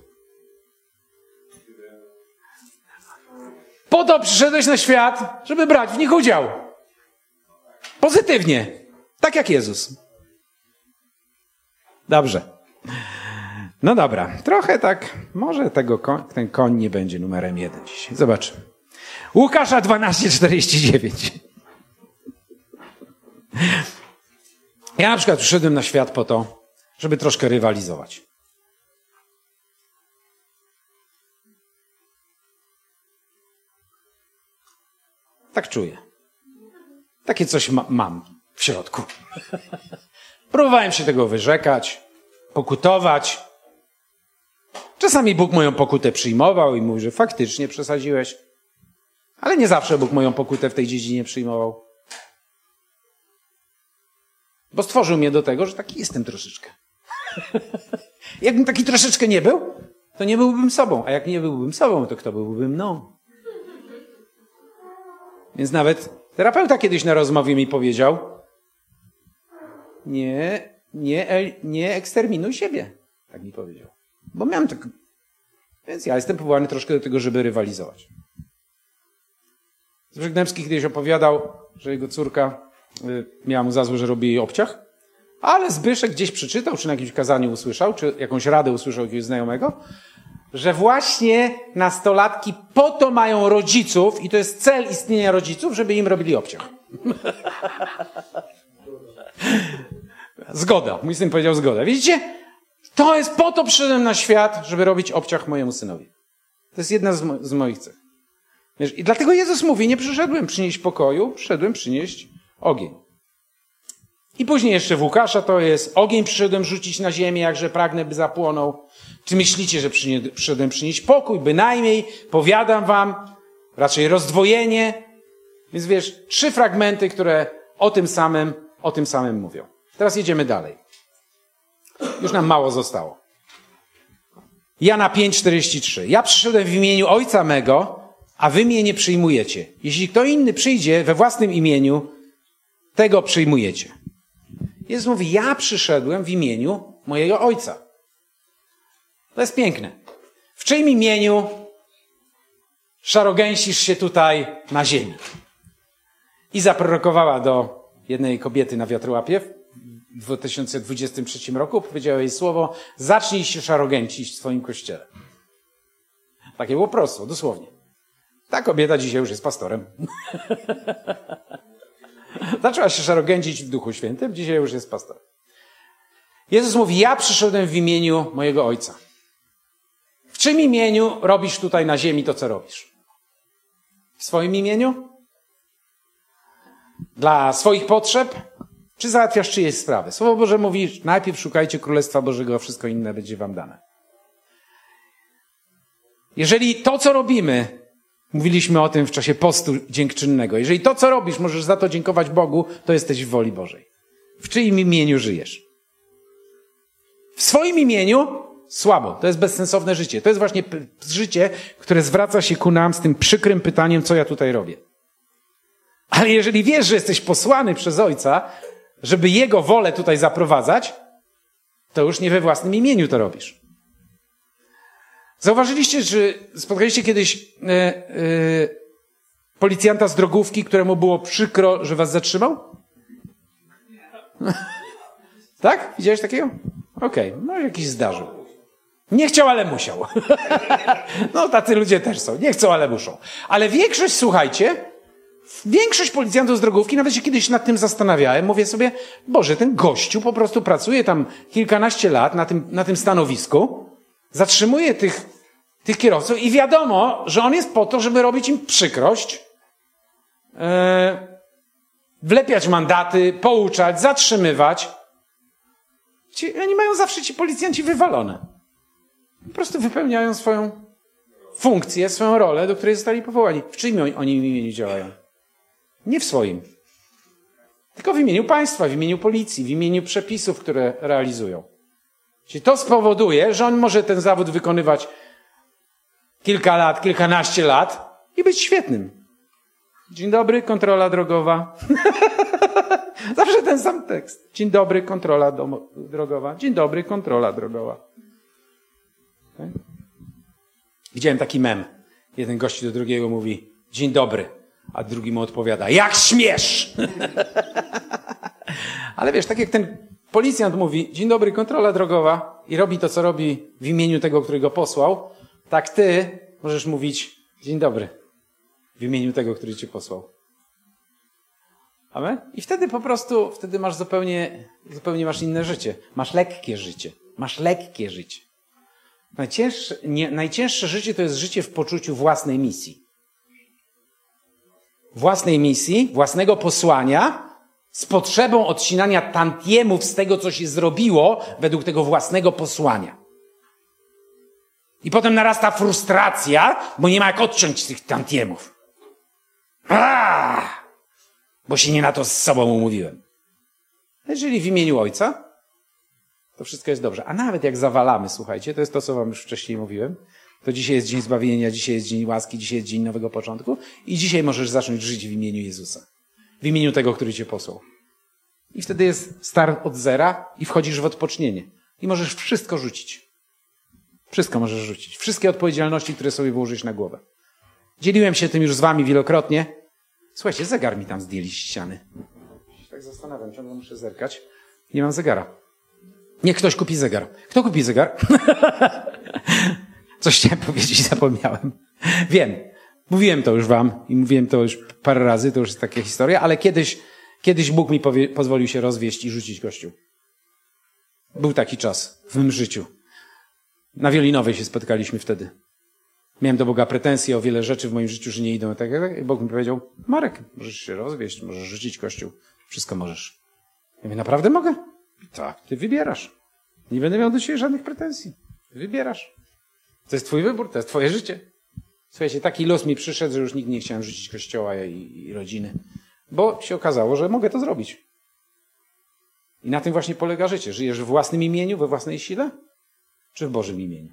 Po to przyszedłeś na świat, żeby brać w nich udział. Pozytywnie. Tak jak Jezus. Dobrze. No dobra, trochę tak, może tego koń, ten koń nie będzie numerem jeden dzisiaj. Zobaczymy. Łukasza dwanaście czterdzieści dziewięć. Ja na przykład przyszedłem na świat po to, żeby troszkę rywalizować. Tak czuję. Takie coś ma, mam w środku. Próbowałem się tego wyrzekać, pokutować. Czasami Bóg moją pokutę przyjmował i mówi, że faktycznie przesadziłeś. Ale nie zawsze Bóg moją pokutę w tej dziedzinie przyjmował. Bo stworzył mnie do tego, że taki jestem troszeczkę. Jakbym taki troszeczkę nie był, to nie byłbym sobą. A jak nie byłbym sobą, to kto byłby mną? Więc nawet terapeuta kiedyś na rozmowie mi powiedział, nie, nie, nie eksterminuj siebie. Tak mi powiedział. Bo miałem tak... Więc ja jestem powołany troszkę do tego, żeby rywalizować. Zbyszek Dębski kiedyś opowiadał, że jego córka y, miała mu za złe, że robi jej obciach, ale Zbyszek gdzieś przeczytał, czy na jakimś kazaniu usłyszał, czy jakąś radę usłyszał jakiegoś znajomego, że właśnie nastolatki po to mają rodziców i to jest cel istnienia rodziców, żeby im robili obciach. Zgoda. Mój syn powiedział zgoda. Widzicie? To jest po to przyszedłem na świat, żeby robić obciach mojemu synowi. To jest jedna z, mo- z moich cech. Wiesz, i dlatego Jezus mówi, nie przyszedłem przynieść pokoju, przyszedłem przynieść ogień. I później jeszcze w Łukasza to jest, ogień przyszedłem rzucić na ziemię, jakże pragnę, by zapłonął. Czy myślicie, że przyszedłem przynieść pokój? Bynajmniej, powiadam wam, raczej rozdwojenie. Więc wiesz, trzy fragmenty, które o tym samym, o tym samym mówią. Teraz jedziemy dalej. Już nam mało zostało. Jana pięć czterdzieści trzy. Ja przyszedłem w imieniu Ojca mego, a wy mnie nie przyjmujecie. Jeśli kto inny przyjdzie we własnym imieniu, tego przyjmujecie. Jezus mówi, ja przyszedłem w imieniu mojego Ojca. To jest piękne. W czyim imieniu szarogęsisz się tutaj na ziemi? I zaprorokowała do jednej kobiety na wiatrołapie w dwa tysiące dwudziestym trzecim roku. Powiedziała jej słowo, zacznij się szarogęcić w swoim kościele. Takie było prosto, dosłownie. Ta kobieta dzisiaj już jest pastorem. Zaczęła się szarogęcić w Duchu Świętym, dzisiaj już jest pastorem. Jezus mówi, ja przyszedłem w imieniu mojego Ojca. W czym imieniu robisz tutaj na ziemi to, co robisz? W swoim imieniu? Dla swoich potrzeb? Czy załatwiasz czyjeś sprawy? Słowo Boże mówi, najpierw szukajcie Królestwa Bożego, a wszystko inne będzie wam dane. Jeżeli to, co robimy, mówiliśmy o tym w czasie postu dziękczynnego, jeżeli to, co robisz, możesz za to dziękować Bogu, to jesteś w woli Bożej. W czyim imieniu żyjesz? W swoim imieniu? Słabo. To jest bezsensowne życie. To jest właśnie p- życie, które zwraca się ku nam z tym przykrym pytaniem, co ja tutaj robię. Ale jeżeli wiesz, że jesteś posłany przez Ojca, żeby Jego wolę tutaj zaprowadzać, to już nie we własnym imieniu to robisz. Zauważyliście, że spotkaliście kiedyś e, e, policjanta z drogówki, któremu było przykro, że was zatrzymał? Tak? Widziałeś takiego? Okej, okay. No jakiś zdarzył. Nie chciał, ale musiał. No tacy ludzie też są. Nie chcą, ale muszą. Ale większość, słuchajcie, większość policjantów z drogówki, nawet się kiedyś nad tym zastanawiałem, mówię sobie, Boże, ten gościu po prostu pracuje tam kilkanaście lat na tym, na tym stanowisku, zatrzymuje tych, tych kierowców i wiadomo, że on jest po to, żeby robić im przykrość, yy, wlepiać mandaty, pouczać, zatrzymywać. Ci, oni mają zawsze, ci policjanci, wywalone. Po prostu wypełniają swoją funkcję, swoją rolę, do której zostali powołani. W czyim oni imieniu działają? Nie w swoim. Tylko w imieniu państwa, w imieniu policji, w imieniu przepisów, które realizują. Czyli to spowoduje, że on może ten zawód wykonywać kilka lat, kilkanaście lat i być świetnym. Dzień dobry, kontrola drogowa. Zawsze ten sam tekst. Dzień dobry, kontrola domo- drogowa. Dzień dobry, kontrola drogowa. Okay? Widziałem taki mem. Jeden gość do drugiego mówi, dzień dobry, a drugi mu odpowiada, jak śmiesz! Ale wiesz, tak jak ten policjant mówi, dzień dobry, kontrola drogowa i robi to, co robi w imieniu tego, który go posłał, tak ty możesz mówić, dzień dobry, w imieniu tego, który cię posłał. Amen? I wtedy po prostu, wtedy masz zupełnie, zupełnie masz inne życie. Masz lekkie życie. Masz lekkie życie. Najcięższe, nie, najcięższe życie to jest życie w poczuciu własnej misji. Własnej misji, własnego posłania z potrzebą odcinania tantiemów z tego, co się zrobiło według tego własnego posłania. I potem narasta frustracja, bo nie ma jak odciąć tych tantiemów. Aaaa! Bo się nie na to z sobą umówiłem. Jeżeli w imieniu Ojca, to wszystko jest dobrze. A nawet jak zawalamy, słuchajcie, to jest to, co wam już wcześniej mówiłem, to dzisiaj jest dzień zbawienia, dzisiaj jest dzień łaski, dzisiaj jest dzień nowego początku i dzisiaj możesz zacząć żyć w imieniu Jezusa. W imieniu tego, który cię posłał. I wtedy jest start od zera i wchodzisz w odpocznienie. I możesz wszystko rzucić. Wszystko możesz rzucić. Wszystkie odpowiedzialności, które sobie wyłożysz na głowę. Dzieliłem się tym już z wami wielokrotnie. Słuchajcie, zegar mi tam zdjęli z ściany. Tak zastanawiam, ciągle muszę zerkać. Nie mam zegara. Niech ktoś kupi zegar. Kto kupi zegar? Coś chciałem powiedzieć, zapomniałem. Wiem. Mówiłem to już wam i mówiłem to już parę razy, to już jest taka historia, ale kiedyś, kiedyś Bóg mi powie, pozwolił się rozwieść i rzucić Kościół. Był taki czas w mym życiu. Na Wiolinowej się spotkaliśmy wtedy. Miałem do Boga pretensje o wiele rzeczy w moim życiu, że nie idą tak, tak. I Bóg mi powiedział, Marek, możesz się rozwieść, możesz rzucić Kościół. Wszystko możesz. Ja mówię, naprawdę mogę? Tak, ty wybierasz. Nie będę miał do ciebie żadnych pretensji. Wybierasz. To jest twój wybór, to jest twoje życie. Słuchajcie, taki los mi przyszedł, że już nigdy nie chciałem rzucić Kościoła i, i rodziny. Bo się okazało, że mogę to zrobić. I na tym właśnie polega życie. Żyjesz w własnym imieniu, we własnej sile? Czy w Bożym imieniu?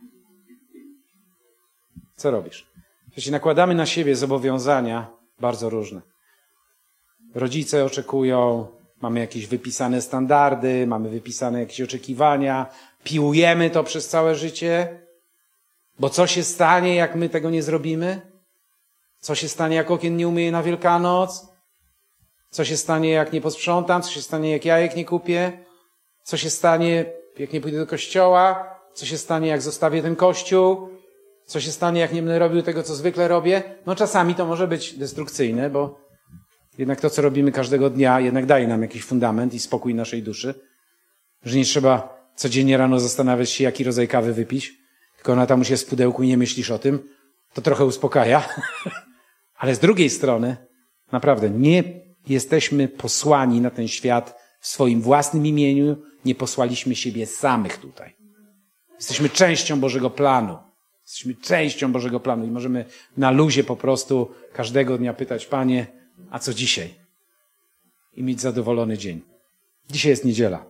Co robisz? Słuchajcie, nakładamy na siebie zobowiązania bardzo różne. Rodzice oczekują, mamy jakieś wypisane standardy, mamy wypisane jakieś oczekiwania, piłujemy to przez całe życie, bo co się stanie, jak my tego nie zrobimy? Co się stanie, jak okien nie umyję na Wielkanoc? Co się stanie, jak nie posprzątam? Co się stanie, jak jajek nie kupię? Co się stanie, jak nie pójdę do kościoła? Co się stanie, jak zostawię ten kościół? Co się stanie, jak nie będę robił tego, co zwykle robię? No czasami to może być destrukcyjne, bo jednak to, co robimy każdego dnia, jednak daje nam jakiś fundament i spokój naszej duszy. Że nie trzeba codziennie rano zastanawiać się, jaki rodzaj kawy wypić, tylko ona tam już jest w pudełku i nie myślisz o tym. To trochę uspokaja. Ale z drugiej strony, naprawdę, nie jesteśmy posłani na ten świat w swoim własnym imieniu. Nie posłaliśmy siebie samych tutaj. Jesteśmy częścią Bożego planu. Jesteśmy częścią Bożego planu i możemy na luzie po prostu każdego dnia pytać, Panie, a co dzisiaj? I mieć zadowolony dzień. Dzisiaj jest niedziela.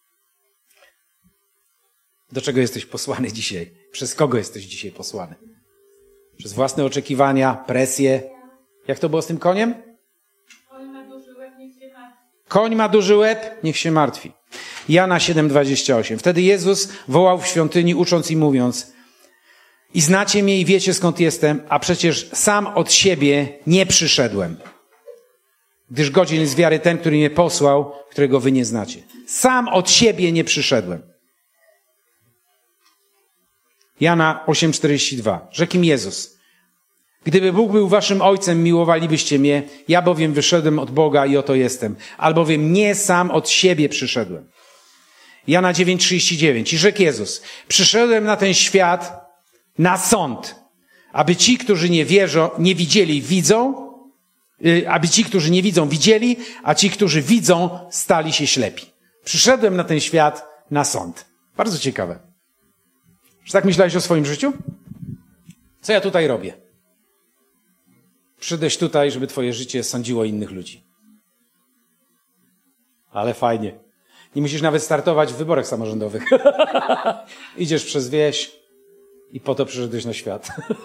Do czego jesteś posłany dzisiaj? Przez kogo jesteś dzisiaj posłany? Przez własne oczekiwania, presję. Jak to było z tym koniem? Koń ma duży łeb, niech się martwi. Koń ma duży łeb, niech się martwi. Jana siedem dwadzieścia osiem. Wtedy Jezus wołał w świątyni, ucząc i mówiąc: i znacie mnie i wiecie, skąd jestem, a przecież sam od siebie nie przyszedłem. Gdyż godzien jest wiary ten, który mnie posłał, którego wy nie znacie. Sam od siebie nie przyszedłem. Jana osiem czterdzieści dwa. Rzekł im Jezus: gdyby Bóg był waszym ojcem, miłowalibyście mnie, ja bowiem wyszedłem od Boga i oto jestem. Albowiem nie sam od siebie przyszedłem. Jana dziewięć trzydzieści dziewięć. I rzekł Jezus: przyszedłem na ten świat na sąd, aby ci, którzy nie wierzą, nie widzieli, widzą, yy, aby ci, którzy nie widzą, widzieli, a ci, którzy widzą, stali się ślepi. Przyszedłem na ten świat na sąd. Bardzo ciekawe. Czy tak myślałeś o swoim życiu? Co ja tutaj robię? Przyszedłeś tutaj, żeby twoje życie sądziło innych ludzi. Ale fajnie. Nie musisz nawet startować w wyborach samorządowych. Idziesz przez wieś i po to przyszedłeś na świat.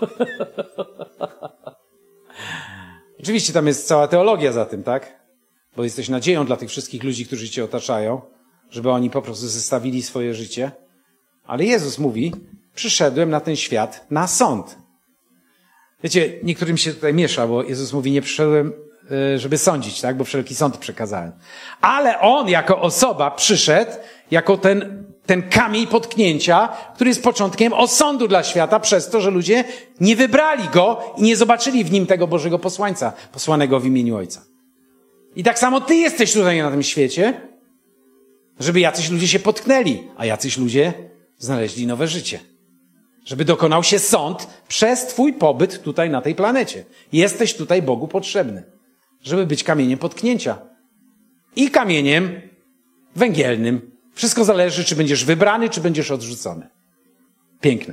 Oczywiście tam jest cała teologia za tym, tak? Bo jesteś nadzieją dla tych wszystkich ludzi, którzy cię otaczają, żeby oni po prostu zestawili swoje życie. Ale Jezus mówi: przyszedłem na ten świat na sąd. Wiecie, niektórym się tutaj miesza, bo Jezus mówi: nie przyszedłem, żeby sądzić, tak? Bo wszelki sąd przekazałem. Ale On jako osoba przyszedł jako ten, ten kamień potknięcia, który jest początkiem osądu dla świata przez to, że ludzie nie wybrali Go i nie zobaczyli w Nim tego Bożego posłańca, posłanego w imieniu Ojca. I tak samo ty jesteś tutaj na tym świecie, żeby jacyś ludzie się potknęli, a jacyś ludzie znaleźli nowe życie. Żeby dokonał się sąd przez twój pobyt tutaj na tej planecie. Jesteś tutaj Bogu potrzebny, żeby być kamieniem potknięcia. I kamieniem węgielnym. Wszystko zależy, czy będziesz wybrany, czy będziesz odrzucony. Piękne.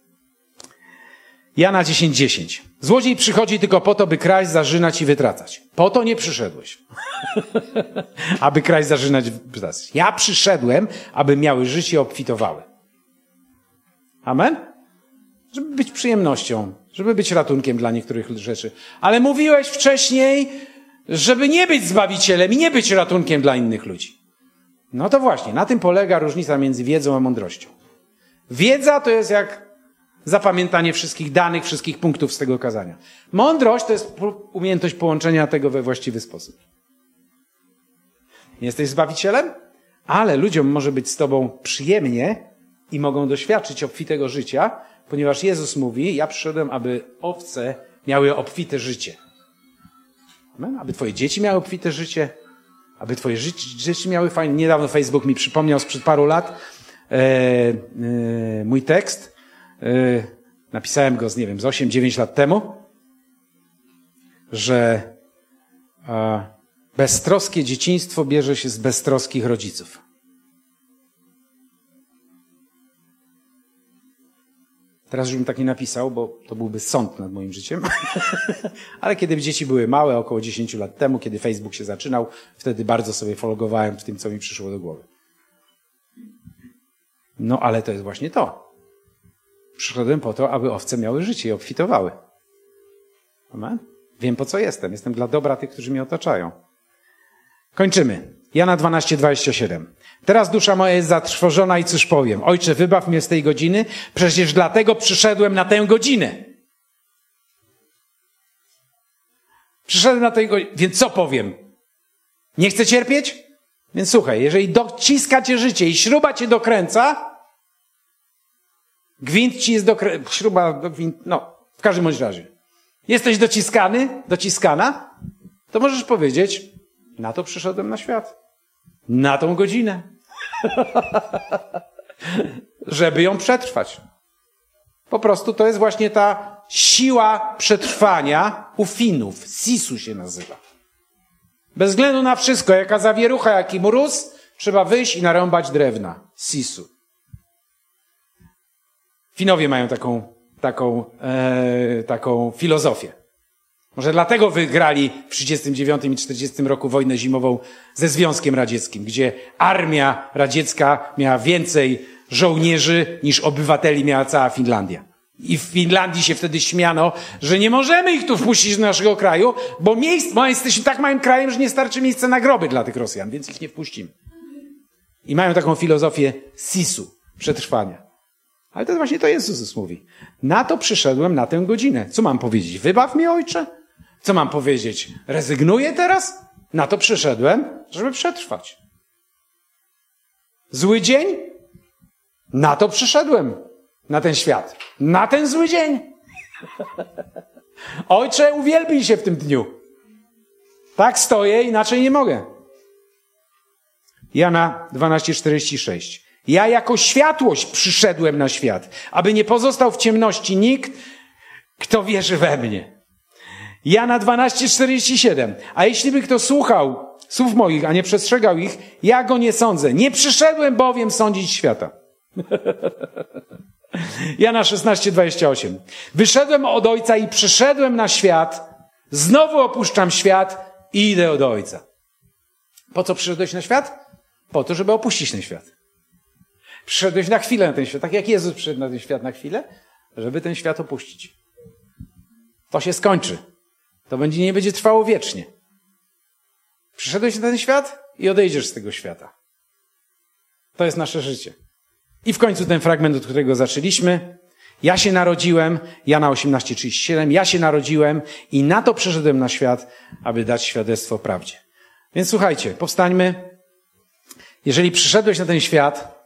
Jana dziesięć dziesięć. Złodziej przychodzi tylko po to, by kraść, zarzynać i wytracać. Po to nie przyszedłeś. Aby kraść, zarzynać i wytracać. Ja przyszedłem, aby miały życie i obfitowały. Amen? Żeby być przyjemnością, żeby być ratunkiem dla niektórych rzeczy. Ale mówiłeś wcześniej, żeby nie być zbawicielem i nie być ratunkiem dla innych ludzi. No to właśnie, na tym polega różnica między wiedzą a mądrością. Wiedza to jest jak zapamiętanie wszystkich danych, wszystkich punktów z tego kazania. Mądrość to jest umiejętność połączenia tego we właściwy sposób. Nie jesteś zbawicielem, ale ludziom może być z tobą przyjemnie i mogą doświadczyć obfitego życia, ponieważ Jezus mówi, ja przyszedłem, aby owce miały obfite życie. Amen? Aby twoje dzieci miały obfite życie, aby twoje dzieci miały fajne. Niedawno Facebook mi przypomniał sprzed paru lat e, e, mój tekst. E, napisałem go z, nie wiem, z osiem dziewięć lat temu, że e, beztroskie dzieciństwo bierze się z beztroskich rodziców. Teraz już bym tak nie napisał, bo to byłby sąd nad moim życiem. Ale kiedy dzieci były małe, około dziesięć lat temu, kiedy Facebook się zaczynał, wtedy bardzo sobie folgowałem w tym, co mi przyszło do głowy. No, ale to jest właśnie to. Przyszedłem po to, aby owce miały życie i obfitowały. Amen? Wiem, po co jestem. Jestem dla dobra tych, którzy mnie otaczają. Kończymy. Jana dwanaście dwadzieścia siedem. Teraz dusza moja jest zatrwożona i cóż powiem? Ojcze, wybaw mnie z tej godziny, przecież dlatego przyszedłem na tę godzinę. Przyszedłem na tę godzinę, więc co powiem? Nie chcę cierpieć? Więc słuchaj, jeżeli dociska cię życie i śruba cię dokręca, gwint ci jest dokręcony, śruba, gwint, no, w każdym bądź razie. Jesteś dociskany, dociskana, to możesz powiedzieć, na to przyszedłem na świat. Na tą godzinę. Żeby ją przetrwać. Po prostu to jest właśnie ta siła przetrwania u Finów. Sisu się nazywa. Bez względu na wszystko, jaka zawierucha, jaki mróz, trzeba wyjść i narąbać drewna. Sisu. Finowie mają taką, taką, e, taką filozofię. Może dlatego wygrali w trzydziestym dziewiątym i czterdziestym roku wojnę zimową ze Związkiem Radzieckim, gdzie armia radziecka miała więcej żołnierzy niż obywateli miała cała Finlandia. I w Finlandii się wtedy śmiano, że nie możemy ich tu wpuścić do naszego kraju, bo miejsc, bo jesteśmy tak małym krajem, że nie starczy miejsca na groby dla tych Rosjan, więc ich nie wpuścimy. I mają taką filozofię sisu, przetrwania. Ale to właśnie to Jezus mówi. Na to przyszedłem na tę godzinę. Co mam powiedzieć? Wybaw mnie, Ojcze? Co mam powiedzieć? Rezygnuję teraz? Na to przyszedłem, żeby przetrwać. Zły dzień? Na to przyszedłem. Na ten świat. Na ten zły dzień. Ojcze, uwielbij się w tym dniu. Tak stoję, inaczej nie mogę. Jana dwanaście czterdzieści sześć. Ja jako światłość przyszedłem na świat, aby nie pozostał w ciemności nikt, kto wierzy we mnie. Jana dwanaście czterdzieści siedem. A jeśli by kto słuchał słów moich, a nie przestrzegał ich, ja go nie sądzę. Nie przyszedłem bowiem sądzić świata. Jana szesnaście dwadzieścia osiem. Wyszedłem od Ojca i przyszedłem na świat, znowu opuszczam świat i idę od Ojca. Po co przyszedłeś na świat? Po to, żeby opuścić ten świat. Przyszedłeś na chwilę na ten świat, tak jak Jezus przyszedł na ten świat na chwilę, żeby ten świat opuścić. To się skończy. To będzie, nie będzie trwało wiecznie. Przyszedłeś na ten świat i odejdziesz z tego świata. To jest nasze życie. I w końcu ten fragment, od którego zaczęliśmy. Ja się narodziłem, Jana osiemnaście trzydzieści siedem, ja się narodziłem i na to przyszedłem na świat, aby dać świadectwo prawdzie. Więc słuchajcie, powstańmy. Jeżeli przyszedłeś na ten świat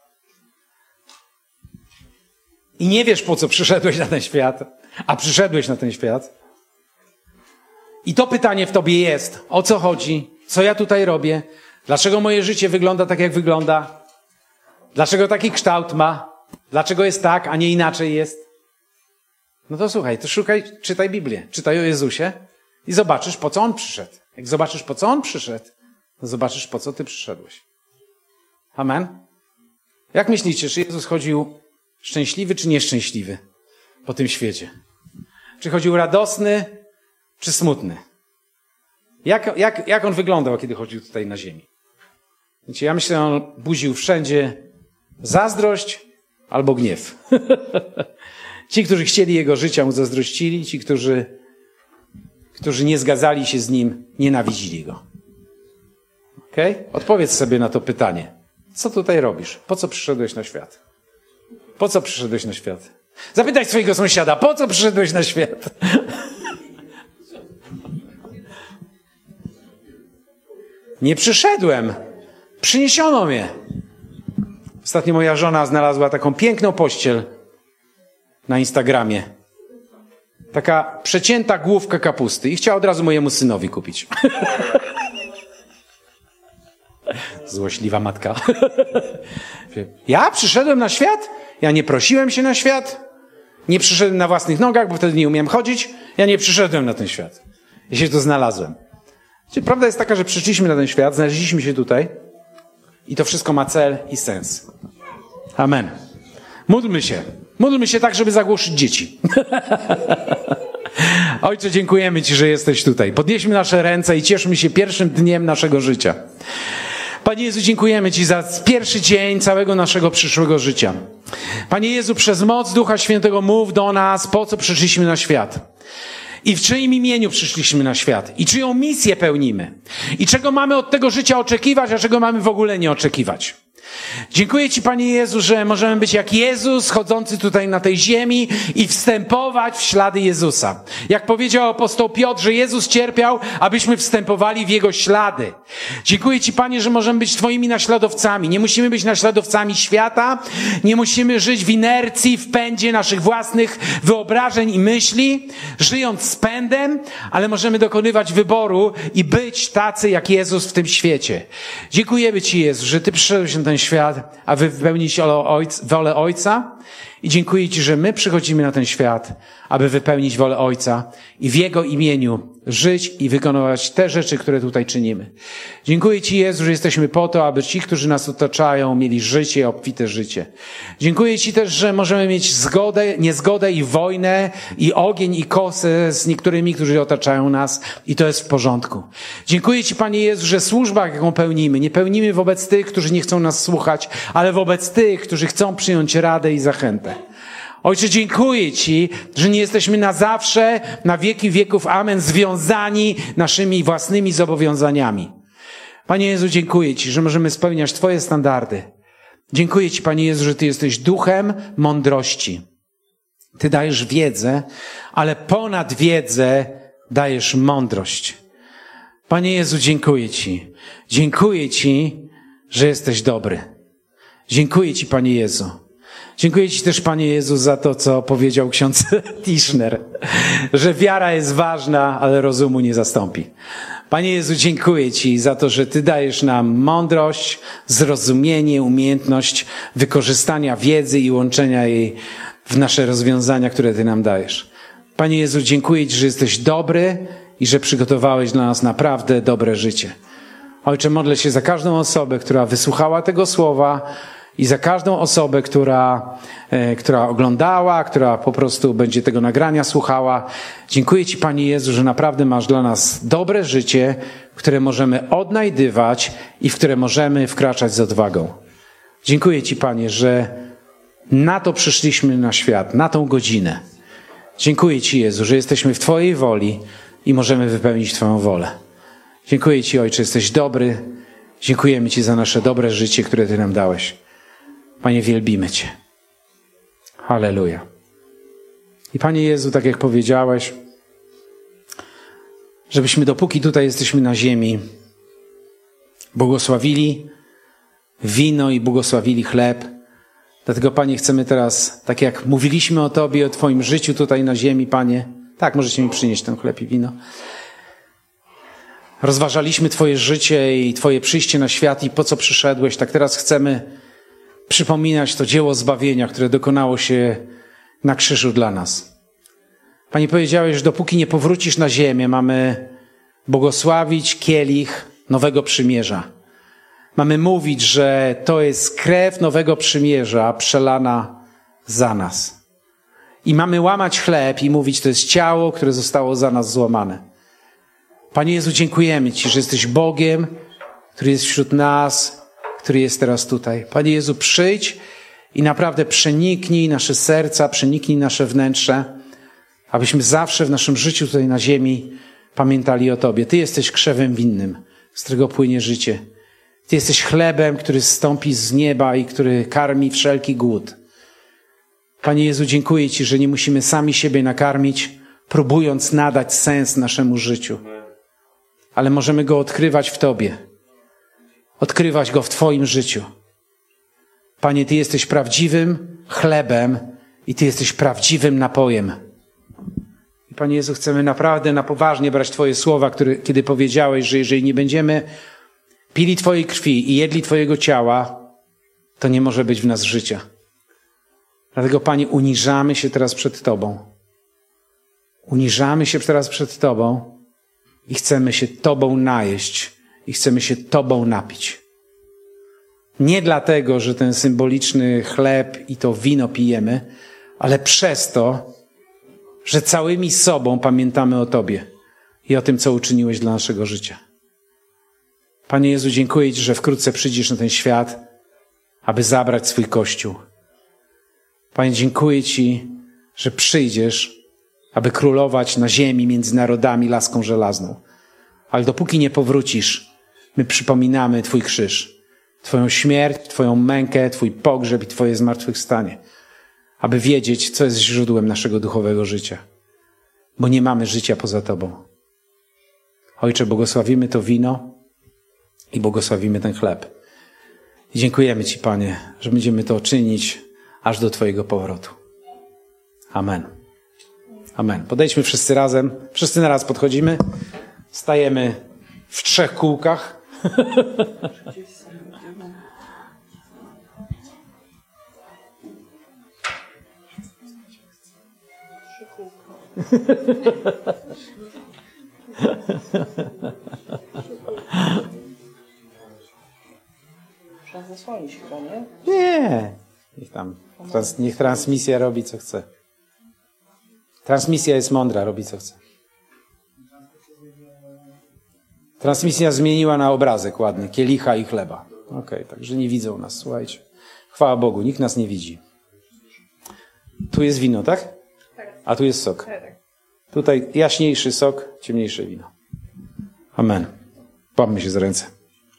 i nie wiesz, po co przyszedłeś na ten świat, a przyszedłeś na ten świat, i to pytanie w tobie jest, o co chodzi, co ja tutaj robię, dlaczego moje życie wygląda tak, jak wygląda, dlaczego taki kształt ma, dlaczego jest tak, a nie inaczej jest. No to słuchaj, to szukaj, czytaj Biblię, czytaj o Jezusie i zobaczysz, po co On przyszedł. Jak zobaczysz, po co On przyszedł, to zobaczysz, po co ty przyszedłeś. Amen? Jak myślicie, czy Jezus chodził szczęśliwy czy nieszczęśliwy po tym świecie? Czy chodził radosny czy smutny? Jak, jak, jak On wyglądał, kiedy chodził tutaj na ziemi? Wiecie, ja myślę, że On budził wszędzie zazdrość albo gniew. Ci, którzy chcieli Jego życia, Mu zazdrościli. Ci, którzy, którzy nie zgadzali się z Nim, nienawidzili Go. Okej? Okay? Odpowiedz sobie na to pytanie. Co tutaj robisz? Po co przyszedłeś na świat? Po co przyszedłeś na świat? Zapytaj swojego sąsiada, po co przyszedłeś na świat? Nie przyszedłem. Przyniesiono mnie. Ostatnio moja żona znalazła taką piękną pościel na Instagramie. Taka przecięta główka kapusty. I chciała od razu mojemu synowi kupić. Złośliwa matka. Ja przyszedłem na świat? Ja nie prosiłem się na świat? Nie przyszedłem na własnych nogach, bo wtedy nie umiem chodzić? Ja nie przyszedłem na ten świat. Ja się tu znalazłem. Prawda jest taka, że przyszliśmy na ten świat, znaleźliśmy się tutaj i to wszystko ma cel i sens. Amen. Módlmy się. Módlmy się tak, żeby zagłuszyć dzieci. Ojcze, dziękujemy Ci, że jesteś tutaj. Podnieśmy nasze ręce i cieszmy się pierwszym dniem naszego życia. Panie Jezu, dziękujemy Ci za pierwszy dzień całego naszego przyszłego życia. Panie Jezu, przez moc Ducha Świętego mów do nas, po co przyszliśmy na świat. I w czyim imieniu przyszliśmy na świat. I czyją misję pełnimy. I czego mamy od tego życia oczekiwać, a czego mamy w ogóle nie oczekiwać. Dziękuję Ci, Panie Jezu, że możemy być jak Jezus, chodzący tutaj na tej ziemi i wstępować w ślady Jezusa. Jak powiedział apostoł Piotr, że Jezus cierpiał, abyśmy wstępowali w Jego ślady. Dziękuję Ci, Panie, że możemy być Twoimi naśladowcami. Nie musimy być naśladowcami świata, nie musimy żyć w inercji, w pędzie naszych własnych wyobrażeń i myśli, żyjąc z pędem, ale możemy dokonywać wyboru i być tacy jak Jezus w tym świecie. Dziękujemy Ci, Jezu, że Ty przyszedłeś na ten świat, aby wypełnić wolę Ojca. I dziękuję Ci, że my przychodzimy na ten świat, aby wypełnić wolę Ojca i w Jego imieniu żyć i wykonywać te rzeczy, które tutaj czynimy. Dziękuję Ci, Jezu, że jesteśmy po to, aby ci, którzy nas otaczają, mieli życie, obfite życie. Dziękuję Ci też, że możemy mieć zgodę, niezgodę i wojnę, i ogień, i kosę z niektórymi, którzy otaczają nas i to jest w porządku. Dziękuję Ci, Panie Jezu, że służba, jaką pełnimy, nie pełnimy wobec tych, którzy nie chcą nas słuchać, ale wobec tych, którzy chcą przyjąć radę i zachętę. Ojcze, dziękuję Ci, że nie jesteśmy na zawsze, na wieki wieków, amen, związani naszymi własnymi zobowiązaniami. Panie Jezu, dziękuję Ci, że możemy spełniać Twoje standardy. Dziękuję Ci, Panie Jezu, że Ty jesteś duchem mądrości. Ty dajesz wiedzę, ale ponad wiedzę dajesz mądrość. Panie Jezu, dziękuję Ci. Dziękuję Ci, że jesteś dobry. Dziękuję Ci, Panie Jezu. Dziękuję Ci też, Panie Jezu, za to, co powiedział ksiądz Tischner, że wiara jest ważna, ale rozumu nie zastąpi. Panie Jezu, dziękuję Ci za to, że Ty dajesz nam mądrość, zrozumienie, umiejętność wykorzystania wiedzy i łączenia jej w nasze rozwiązania, które Ty nam dajesz. Panie Jezu, dziękuję Ci, że jesteś dobry i że przygotowałeś dla nas naprawdę dobre życie. Ojcze, modlę się za każdą osobę, która wysłuchała tego słowa, i za każdą osobę, która, e, która oglądała, która po prostu będzie tego nagrania słuchała. Dziękuję Ci, Panie Jezu, że naprawdę masz dla nas dobre życie, które możemy odnajdywać i w które możemy wkraczać z odwagą. Dziękuję Ci, Panie, że na to przyszliśmy na świat, na tą godzinę. Dziękuję Ci, Jezu, że jesteśmy w Twojej woli i możemy wypełnić Twoją wolę. Dziękuję Ci, Ojcze, jesteś dobry. Dziękujemy Ci za nasze dobre życie, które Ty nam dałeś. Panie, wielbimy Cię. Halleluja. I Panie Jezu, tak jak powiedziałeś, żebyśmy dopóki tutaj jesteśmy na ziemi, błogosławili wino i błogosławili chleb. Dlatego, Panie, chcemy teraz, tak jak mówiliśmy o Tobie, o Twoim życiu tutaj na ziemi, Panie. Tak, możecie mi przynieść ten chleb i wino. Rozważaliśmy Twoje życie i Twoje przyjście na świat i po co przyszedłeś. Tak teraz chcemy przypominać to dzieło zbawienia, które dokonało się na krzyżu dla nas. Panie, powiedziałeś, że dopóki nie powrócisz na ziemię, mamy błogosławić kielich nowego przymierza. Mamy mówić, że to jest krew nowego przymierza przelana za nas. I mamy łamać chleb i mówić, to jest ciało, które zostało za nas złamane. Panie Jezu, dziękujemy Ci, że jesteś Bogiem, który jest wśród nas, który jest teraz tutaj. Panie Jezu, przyjdź i naprawdę przeniknij nasze serca, przeniknij nasze wnętrze, abyśmy zawsze w naszym życiu tutaj na ziemi pamiętali o Tobie. Ty jesteś krzewem winnym, z którego płynie życie. Ty jesteś chlebem, który zstąpi z nieba i który karmi wszelki głód. Panie Jezu, dziękuję Ci, że nie musimy sami siebie nakarmić, próbując nadać sens naszemu życiu. Ale możemy go odkrywać w Tobie. Odkrywać go w Twoim życiu. Panie, Ty jesteś prawdziwym chlebem i Ty jesteś prawdziwym napojem. I Panie Jezu, chcemy naprawdę na poważnie brać Twoje słowa, które, kiedy powiedziałeś, że jeżeli nie będziemy pili Twojej krwi i jedli Twojego ciała, to nie może być w nas życia. Dlatego, Panie, uniżamy się teraz przed Tobą. Uniżamy się teraz przed Tobą i chcemy się Tobą najeść i chcemy się Tobą napić. Nie dlatego, że ten symboliczny chleb i to wino pijemy, ale przez to, że całymi sobą pamiętamy o Tobie i o tym, co uczyniłeś dla naszego życia. Panie Jezu, dziękuję Ci, że wkrótce przyjdziesz na ten świat, aby zabrać swój Kościół. Panie, dziękuję Ci, że przyjdziesz, aby królować na ziemi między narodami laską żelazną. Ale dopóki nie powrócisz, my przypominamy Twój krzyż, Twoją śmierć, Twoją mękę, Twój pogrzeb i Twoje zmartwychwstanie, aby wiedzieć, co jest źródłem naszego duchowego życia. Bo nie mamy życia poza Tobą. Ojcze, błogosławimy to wino i błogosławimy ten chleb. I dziękujemy Ci, Panie, że będziemy to czynić aż do Twojego powrotu. Amen. Amen. Podejdźmy wszyscy razem. Wszyscy naraz podchodzimy. Stajemy w trzech kółkach. Trzeba zasłonić chyba, nie? Nie. Niech tam, trans, niech transmisja robi, co chce. Transmisja jest mądra, robi, co chce. Transmisja zmieniła na obrazek ładny, kielicha i chleba. Okej, okay, także nie widzą nas, słuchajcie. Chwała Bogu, nikt nas nie widzi. Tu jest wino, tak? A tu jest sok. Tutaj jaśniejszy sok, ciemniejsze wino. Amen. Łapmy się za ręce.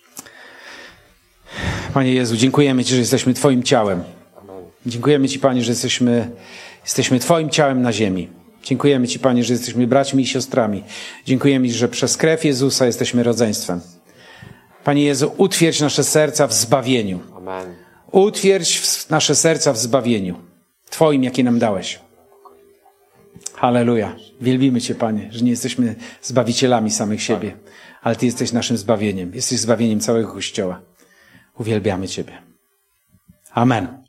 Panie Jezu, dziękujemy Ci, że jesteśmy Twoim ciałem. Dziękujemy Ci, Panie, że jesteśmy, jesteśmy Twoim ciałem na ziemi. Dziękujemy Ci, Panie, że jesteśmy braćmi i siostrami. Dziękujemy Ci, że przez krew Jezusa jesteśmy rodzeństwem. Panie Jezu, utwierdź nasze serca w zbawieniu. Amen. Utwierdź nasze serca w zbawieniu Twoim, jakie nam dałeś. Halleluja. Wielbimy Cię, Panie, że nie jesteśmy zbawicielami samych siebie, ale Ty jesteś naszym zbawieniem. Jesteś zbawieniem całego Kościoła. Uwielbiamy Ciebie. Amen.